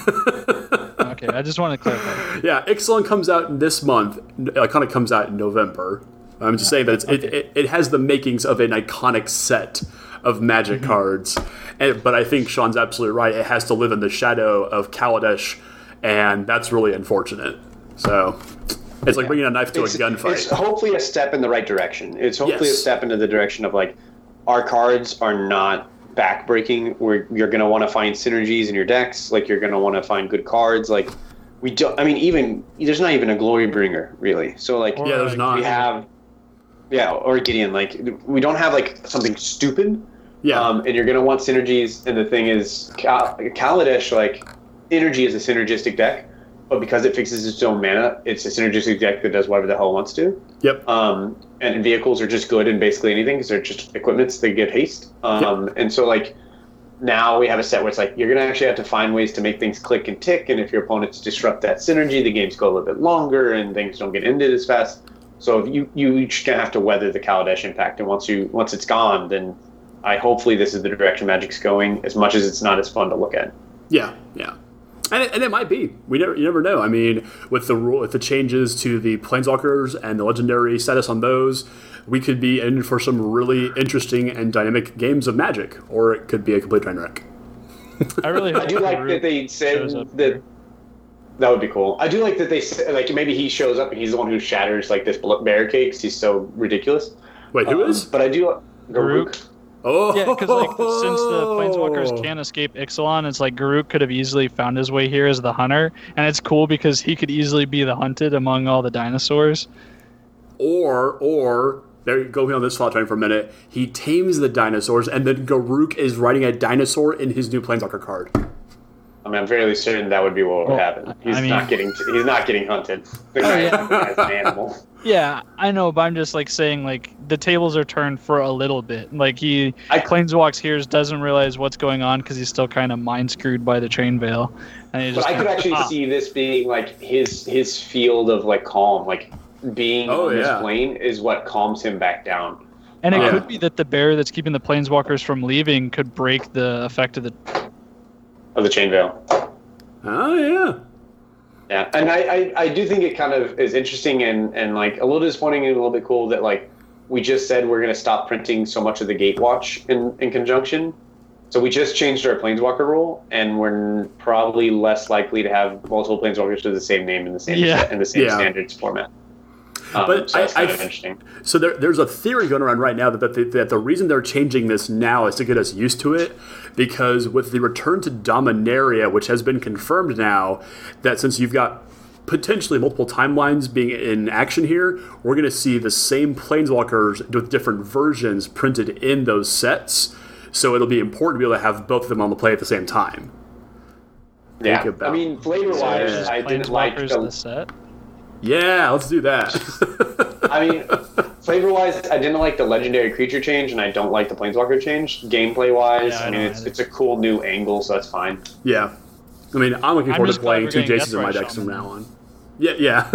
Okay, I just want to clarify. yeah. Ixalan comes out this month. Iconic comes out in November. I'm just saying that it's, it, it it has the makings of an iconic set of Magic Mm-hmm. cards, and, but I think Sean's absolutely right. It has to live in the shadow of Kaladesh, and that's really unfortunate. So it's like bringing a knife to It's, a gunfight. it's hopefully a step in the right direction. It's hopefully Yes. a step into the direction of like our cards are not backbreaking. Where you're going to want to find synergies in your decks. Like you're going to want to find good cards. Like we don't. I mean, even there's not even a glory bringer really. So like Yeah, there's not. we have. Yeah, or Gideon. Like we don't have like something stupid. Yeah. Um, and you're going to want synergies. And the thing is, Kal- Kaladesh, like, energy is a synergistic deck, but because it fixes its own mana, it's a synergistic deck that does whatever the hell it wants to. Yep. Um, and vehicles are just good in basically anything because they're just equipments. They get haste. Um, Yep. And so, like, now we have a set where it's like you're going to actually have to find ways to make things click and tick. And if your opponents disrupt that synergy, the games go a little bit longer and things don't get ended as fast. So you you each gonna have to weather the Kaladesh impact, and once you once it's gone, then I hopefully this is the direction Magic's going. As much as it's not as fun to look at. Yeah, yeah, and it, and it might be. We never, you never know. I mean, with the rule, with the changes to the Planeswalkers and the legendary status on those, we could be in for some really interesting and dynamic games of Magic, or it could be a complete train wreck. I really hope I do like Karuk that they said shows up that. here. That would be cool. I do like that they said, like maybe he shows up and he's the one who shatters like this barricade because he's so ridiculous. Wait, who Um, is? But I do. Garuk. Oh, Yeah, because like since the Planeswalkers can't escape Ixalan, it's like Garuk could have easily found his way here as the hunter, and it's cool because he could easily be the hunted among all the dinosaurs. Or, or there you go on this thought train for a minute. He tames the dinosaurs, and then Garuk is riding a dinosaur in his new Planeswalker card. I mean, I'm fairly certain that would be what would Well, happen. He's I mean- not getting. He's not getting hunted. The Oh, guy yeah. is an animal. Yeah, I know, but I'm just like saying like the tables are turned for a little bit. Like he I- planeswalks here, doesn't realize what's going on because he's still kind of mind screwed by the chain veil. And he But just I could kinda- actually ah. see this being like his his field of like calm, like being Oh, on yeah. this plane is what calms him back down. And it Yeah. could be that the bear that's keeping the planeswalkers from leaving could break the effect of the. Of the chain veil. Oh yeah. Yeah, and I, I, I do think it kind of is interesting and, and like a little disappointing and a little bit cool that like we just said we're going to stop printing so much of the Gatewatch in, in conjunction. So we just changed our Planeswalker rule, and we're n- probably less likely to have multiple Planeswalkers with the same name in the same Yeah. in the same Yeah. standards format. Um, But so that's I- kind I- of interesting. So there, there's a theory going around right now that, that, the, that the reason they're changing this now is to get us used to it, because with the return to Dominaria, which has been confirmed now, that since you've got potentially multiple timelines being in action here, we're going to see the same Planeswalkers with different versions printed in those sets. So it'll be important to be able to have both of them on the play at the same time. Yeah, think about- I mean flavor So wise, is I didn't like Planeswalkers the, the set. Yeah, let's do that. I mean, flavor-wise, I didn't like the legendary creature change, and I don't like the planeswalker change. Gameplay-wise, Yeah, I I mean, don't it's either. it's a cool new angle, so that's fine. Yeah. I mean, I'm looking I'm forward to just glad playing we're two getting Jaces in my Deathrise decks from Shaman now now. on. Yeah, yeah.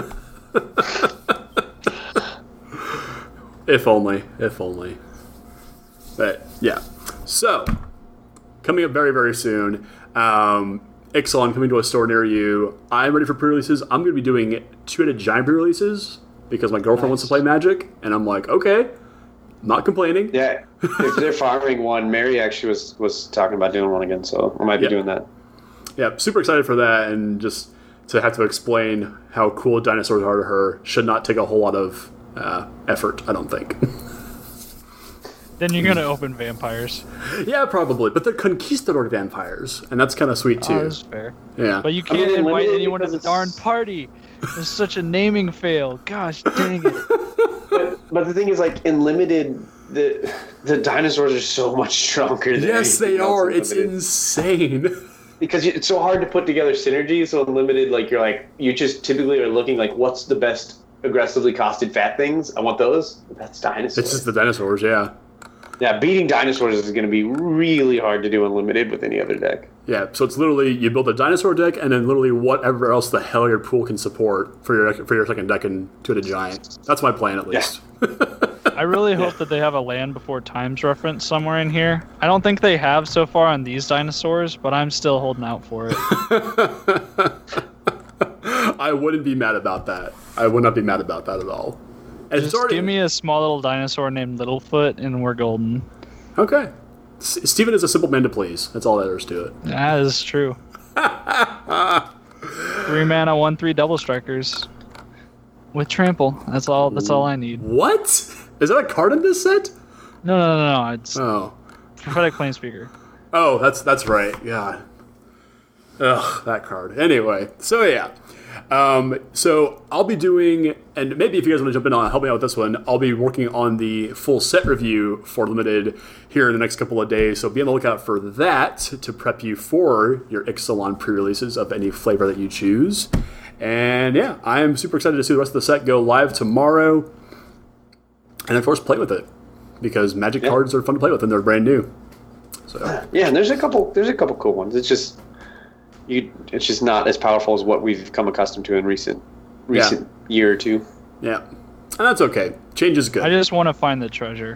If only. If only. But, yeah. So, coming up very, very soon, um, Ixalan coming to a store near you. I'm ready for pre-releases. I'm going to be doing two-headed giant pre-releases because my girlfriend wants to Nice. play Magic, and I'm like, okay, not complaining. Yeah, if they're farming one, Mary actually was was talking about doing one again, so I might be Yep. doing that. Yeah, super excited for that, and just to have to explain how cool dinosaurs are to her should not take a whole lot of uh, effort, I don't think. Then you're gonna open vampires. Yeah, probably. But they're conquistador vampires, and that's kind of sweet too. Oh, that's fair. Yeah. But you I mean, can't in invite limited anyone to the because darn it's- party. It's such a naming fail. Gosh dang it. But, but the thing is, like in limited, the the dinosaurs are so much stronger. Than Yes, they anything else are. in It's Limited. insane. Because you- it's so hard to put together synergy. So in limited, like you're like you just typically are looking like what's the best aggressively costed fat things. I want those. That's dinosaurs. It's just the dinosaurs, yeah. Yeah, beating dinosaurs is going to be really hard to do in limited with any other deck. Yeah, so it's literally you build a dinosaur deck and then literally whatever else the hell your pool can support for your for your second deck into a giant. That's my plan at least. I really hope that they have a land before times reference somewhere in here. I don't think they have so far on these dinosaurs, but I'm still holding out for it. I wouldn't be mad about that. I would not be mad about that at all. And it's Just already give me a small little dinosaur named Littlefoot, and we're golden. okay. S- Steven is a simple man to please. That's all there is to it. That is true. Three mana, one three double strikers with trample. That's all. That's all I need. What? Is that a card in this set? No, no, no, no. It's Oh. prophetic planespeaker. Oh, that's that's right. God. Ugh, that card. Anyway, so yeah. Um, so I'll be doing, and maybe if you guys want to jump in on help me out with this one, I'll be working on the full set review for Limited here in the next couple of days. So be on the lookout for that to prep you for your Ixalan pre-releases of any flavor that you choose. And yeah, I am super excited to see the rest of the set go live tomorrow, and of course play with it because Magic Yeah. cards are fun to play with and they're brand new. So Yeah, and there's a couple. There's a couple cool ones. It's just you. It's just not as powerful as what we've come accustomed to in recent recent year or two. yeah, and that's okay. Change is good. I just want to find the treasure.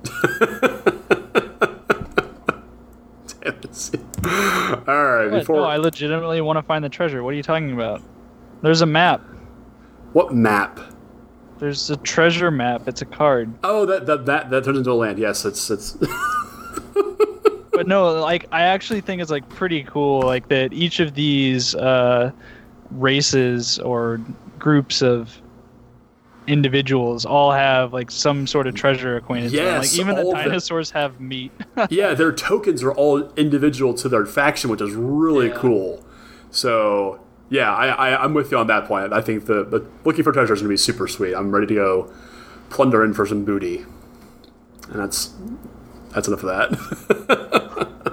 All right, What? before No, I legitimately want to find the treasure. What are you talking about? There's a map. what map? There's a treasure map. It's a card. Oh, that that that, that turns into a land. Yes, it's it's. But no, like I actually think it's like pretty cool, like that each of these uh, races or groups of individuals all have like some sort of treasure acquaintance. with them. Yes, like even the all the- dinosaurs have meat. Yeah, their tokens are all individual to their faction, which is really Yeah. cool. So yeah, I, I I'm with you on that point. I think the, the looking for treasure is gonna be super sweet. I'm ready to go plunder in for some booty, and that's that's enough of that.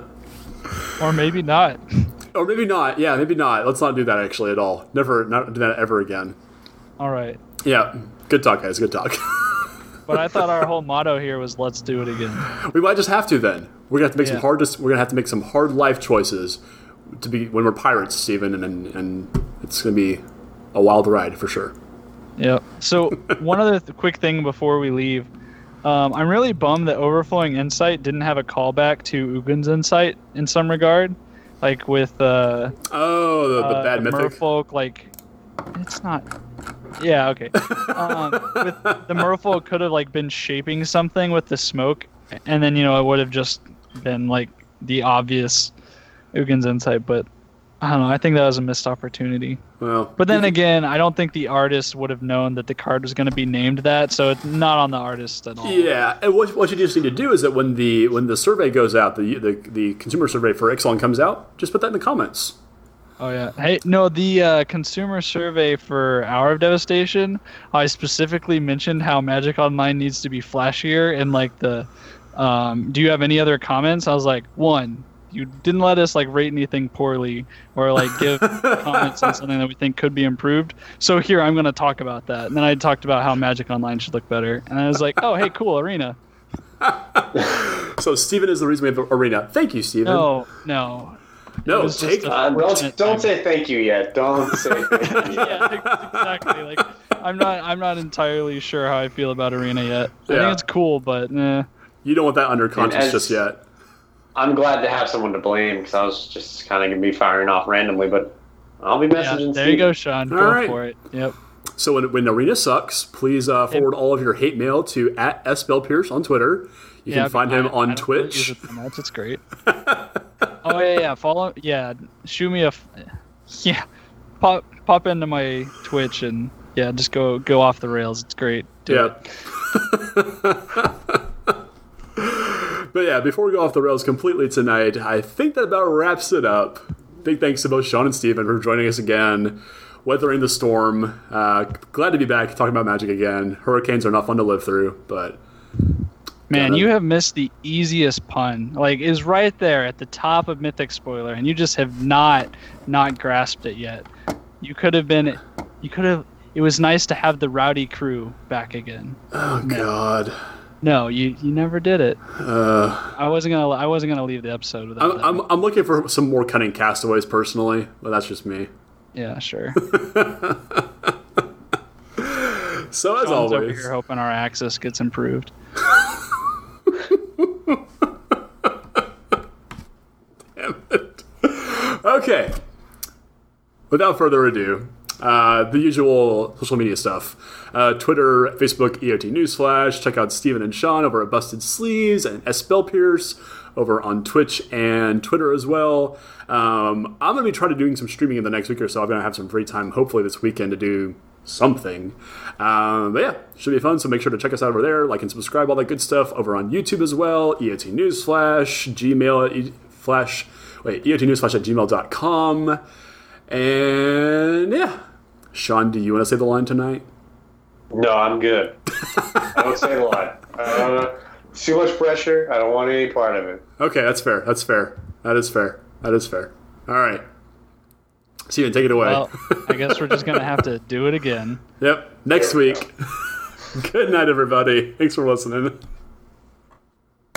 Or maybe not. Or maybe not. Yeah, maybe not. Let's not do that actually at all. Never, not do that ever again. All right. Yeah, good talk, guys. Good talk. But I thought our whole motto here was "Let's do it again." We might just have to then. We're gonna have to make some Yeah. hard. We're gonna have to make some hard life choices to be when we're pirates, Steven, and and, and it's gonna be a wild ride for sure. Yep. So one other th- quick thing before we leave, um, I'm really bummed that Overflowing Insight didn't have a callback to Ugin's Insight in some regard, like with uh, Oh, the, the uh, bad mythic. Merfolk. Like, it's not. Yeah. Okay. Um, with the Merfolk could have like been shaping something with the smoke, and then you know it would have just been like the obvious Ugin's Insight, but. I don't know. I think that was a missed opportunity. Well, But then again, I don't think the artist would have known that the card was going to be named that, so it's not on the artist at all. yeah, and what, what you just need to do is that when the when the survey goes out, the the, the consumer survey for Ixalan comes out, just put that in the comments. Oh yeah. Hey, no, the uh, consumer survey for Hour of Devastation, I specifically mentioned how Magic Online needs to be flashier and like the. Um, do you have any other comments? I was like, one. You didn't let us like rate anything poorly or like give comments on something that we think could be improved. So here I'm going to talk about that. And then I talked about how Magic Online should look better. And I was like, oh hey, cool, Arena. So Steven is the reason we have the arena. Thank you, Steven. No, no. no, it was take just a- Uh, don't Unfortunate don't timing. say thank you yet. Don't say thank you. Yeah, exactly. Like I'm not I'm not entirely sure how I feel about Arena yet. I Yeah. think it's cool, but eh. you don't want that under conscience as- just yet. I'm glad to have someone to blame because I was just kind of gonna be firing off randomly, but I'll be Yeah, messaging. there you go, Sean. All Go right. for it. Yep. So when, when Arena sucks, please uh, forward all of your hate mail to at S Bell Pierce on Twitter. You yeah, can find I- him I on don't really use Twitch. it that much. It's great. Oh yeah, yeah. Follow. Yeah, shoot me a. f- Yeah, pop pop into my Twitch and yeah, just go go off the rails. It's great. Do Yeah. it. But yeah, before we go off the rails completely tonight, I think that about wraps it up. Big thanks to both Sean and Steven for joining us again, weathering the storm. Uh, glad to be back talking about Magic again. Hurricanes are not fun to live through, but... Man, yeah. You have missed the easiest pun. Like, is right there at the top of Mythic Spoiler, and you just have not not grasped it yet. You could have been... You could have... It was nice to have the rowdy crew back again. Oh, no. God. No, you, you never did it. Uh, I wasn't gonna I wasn't gonna leave the episode without I'm, that. I'm, I'm looking for some more cunning castaways, personally, but that's just me. Yeah, sure. So, as Sean's always... over here hoping our access gets improved. Damn it. Okay. Without further ado, uh, the usual social media stuff. Uh, Twitter, Facebook, E O T Newsflash. Check out Steven and Sean over at Busted Sleeves and S. Pierce over on Twitch and Twitter as well. Um, I'm going to be trying to doing some streaming in the next week or so. I'm going to have some free time, hopefully this weekend, to do something. Um, but yeah, should be fun. So make sure to check us out over there, like and subscribe, all that good stuff over on YouTube as well. E O T Newsflash, Gmail at e- flash, wait, E O T Newsflash at gmail dot com. And yeah, Sean, do you want to say the line tonight? No, I'm good. I don't say the line. Uh, too much pressure. I don't want any part of it. Okay, that's fair. That's fair. That is fair. That is fair. All right. Steven, take it away. Well, I guess we're just gonna have to do it again. Yep. Next week. Good night, everybody. Thanks for listening.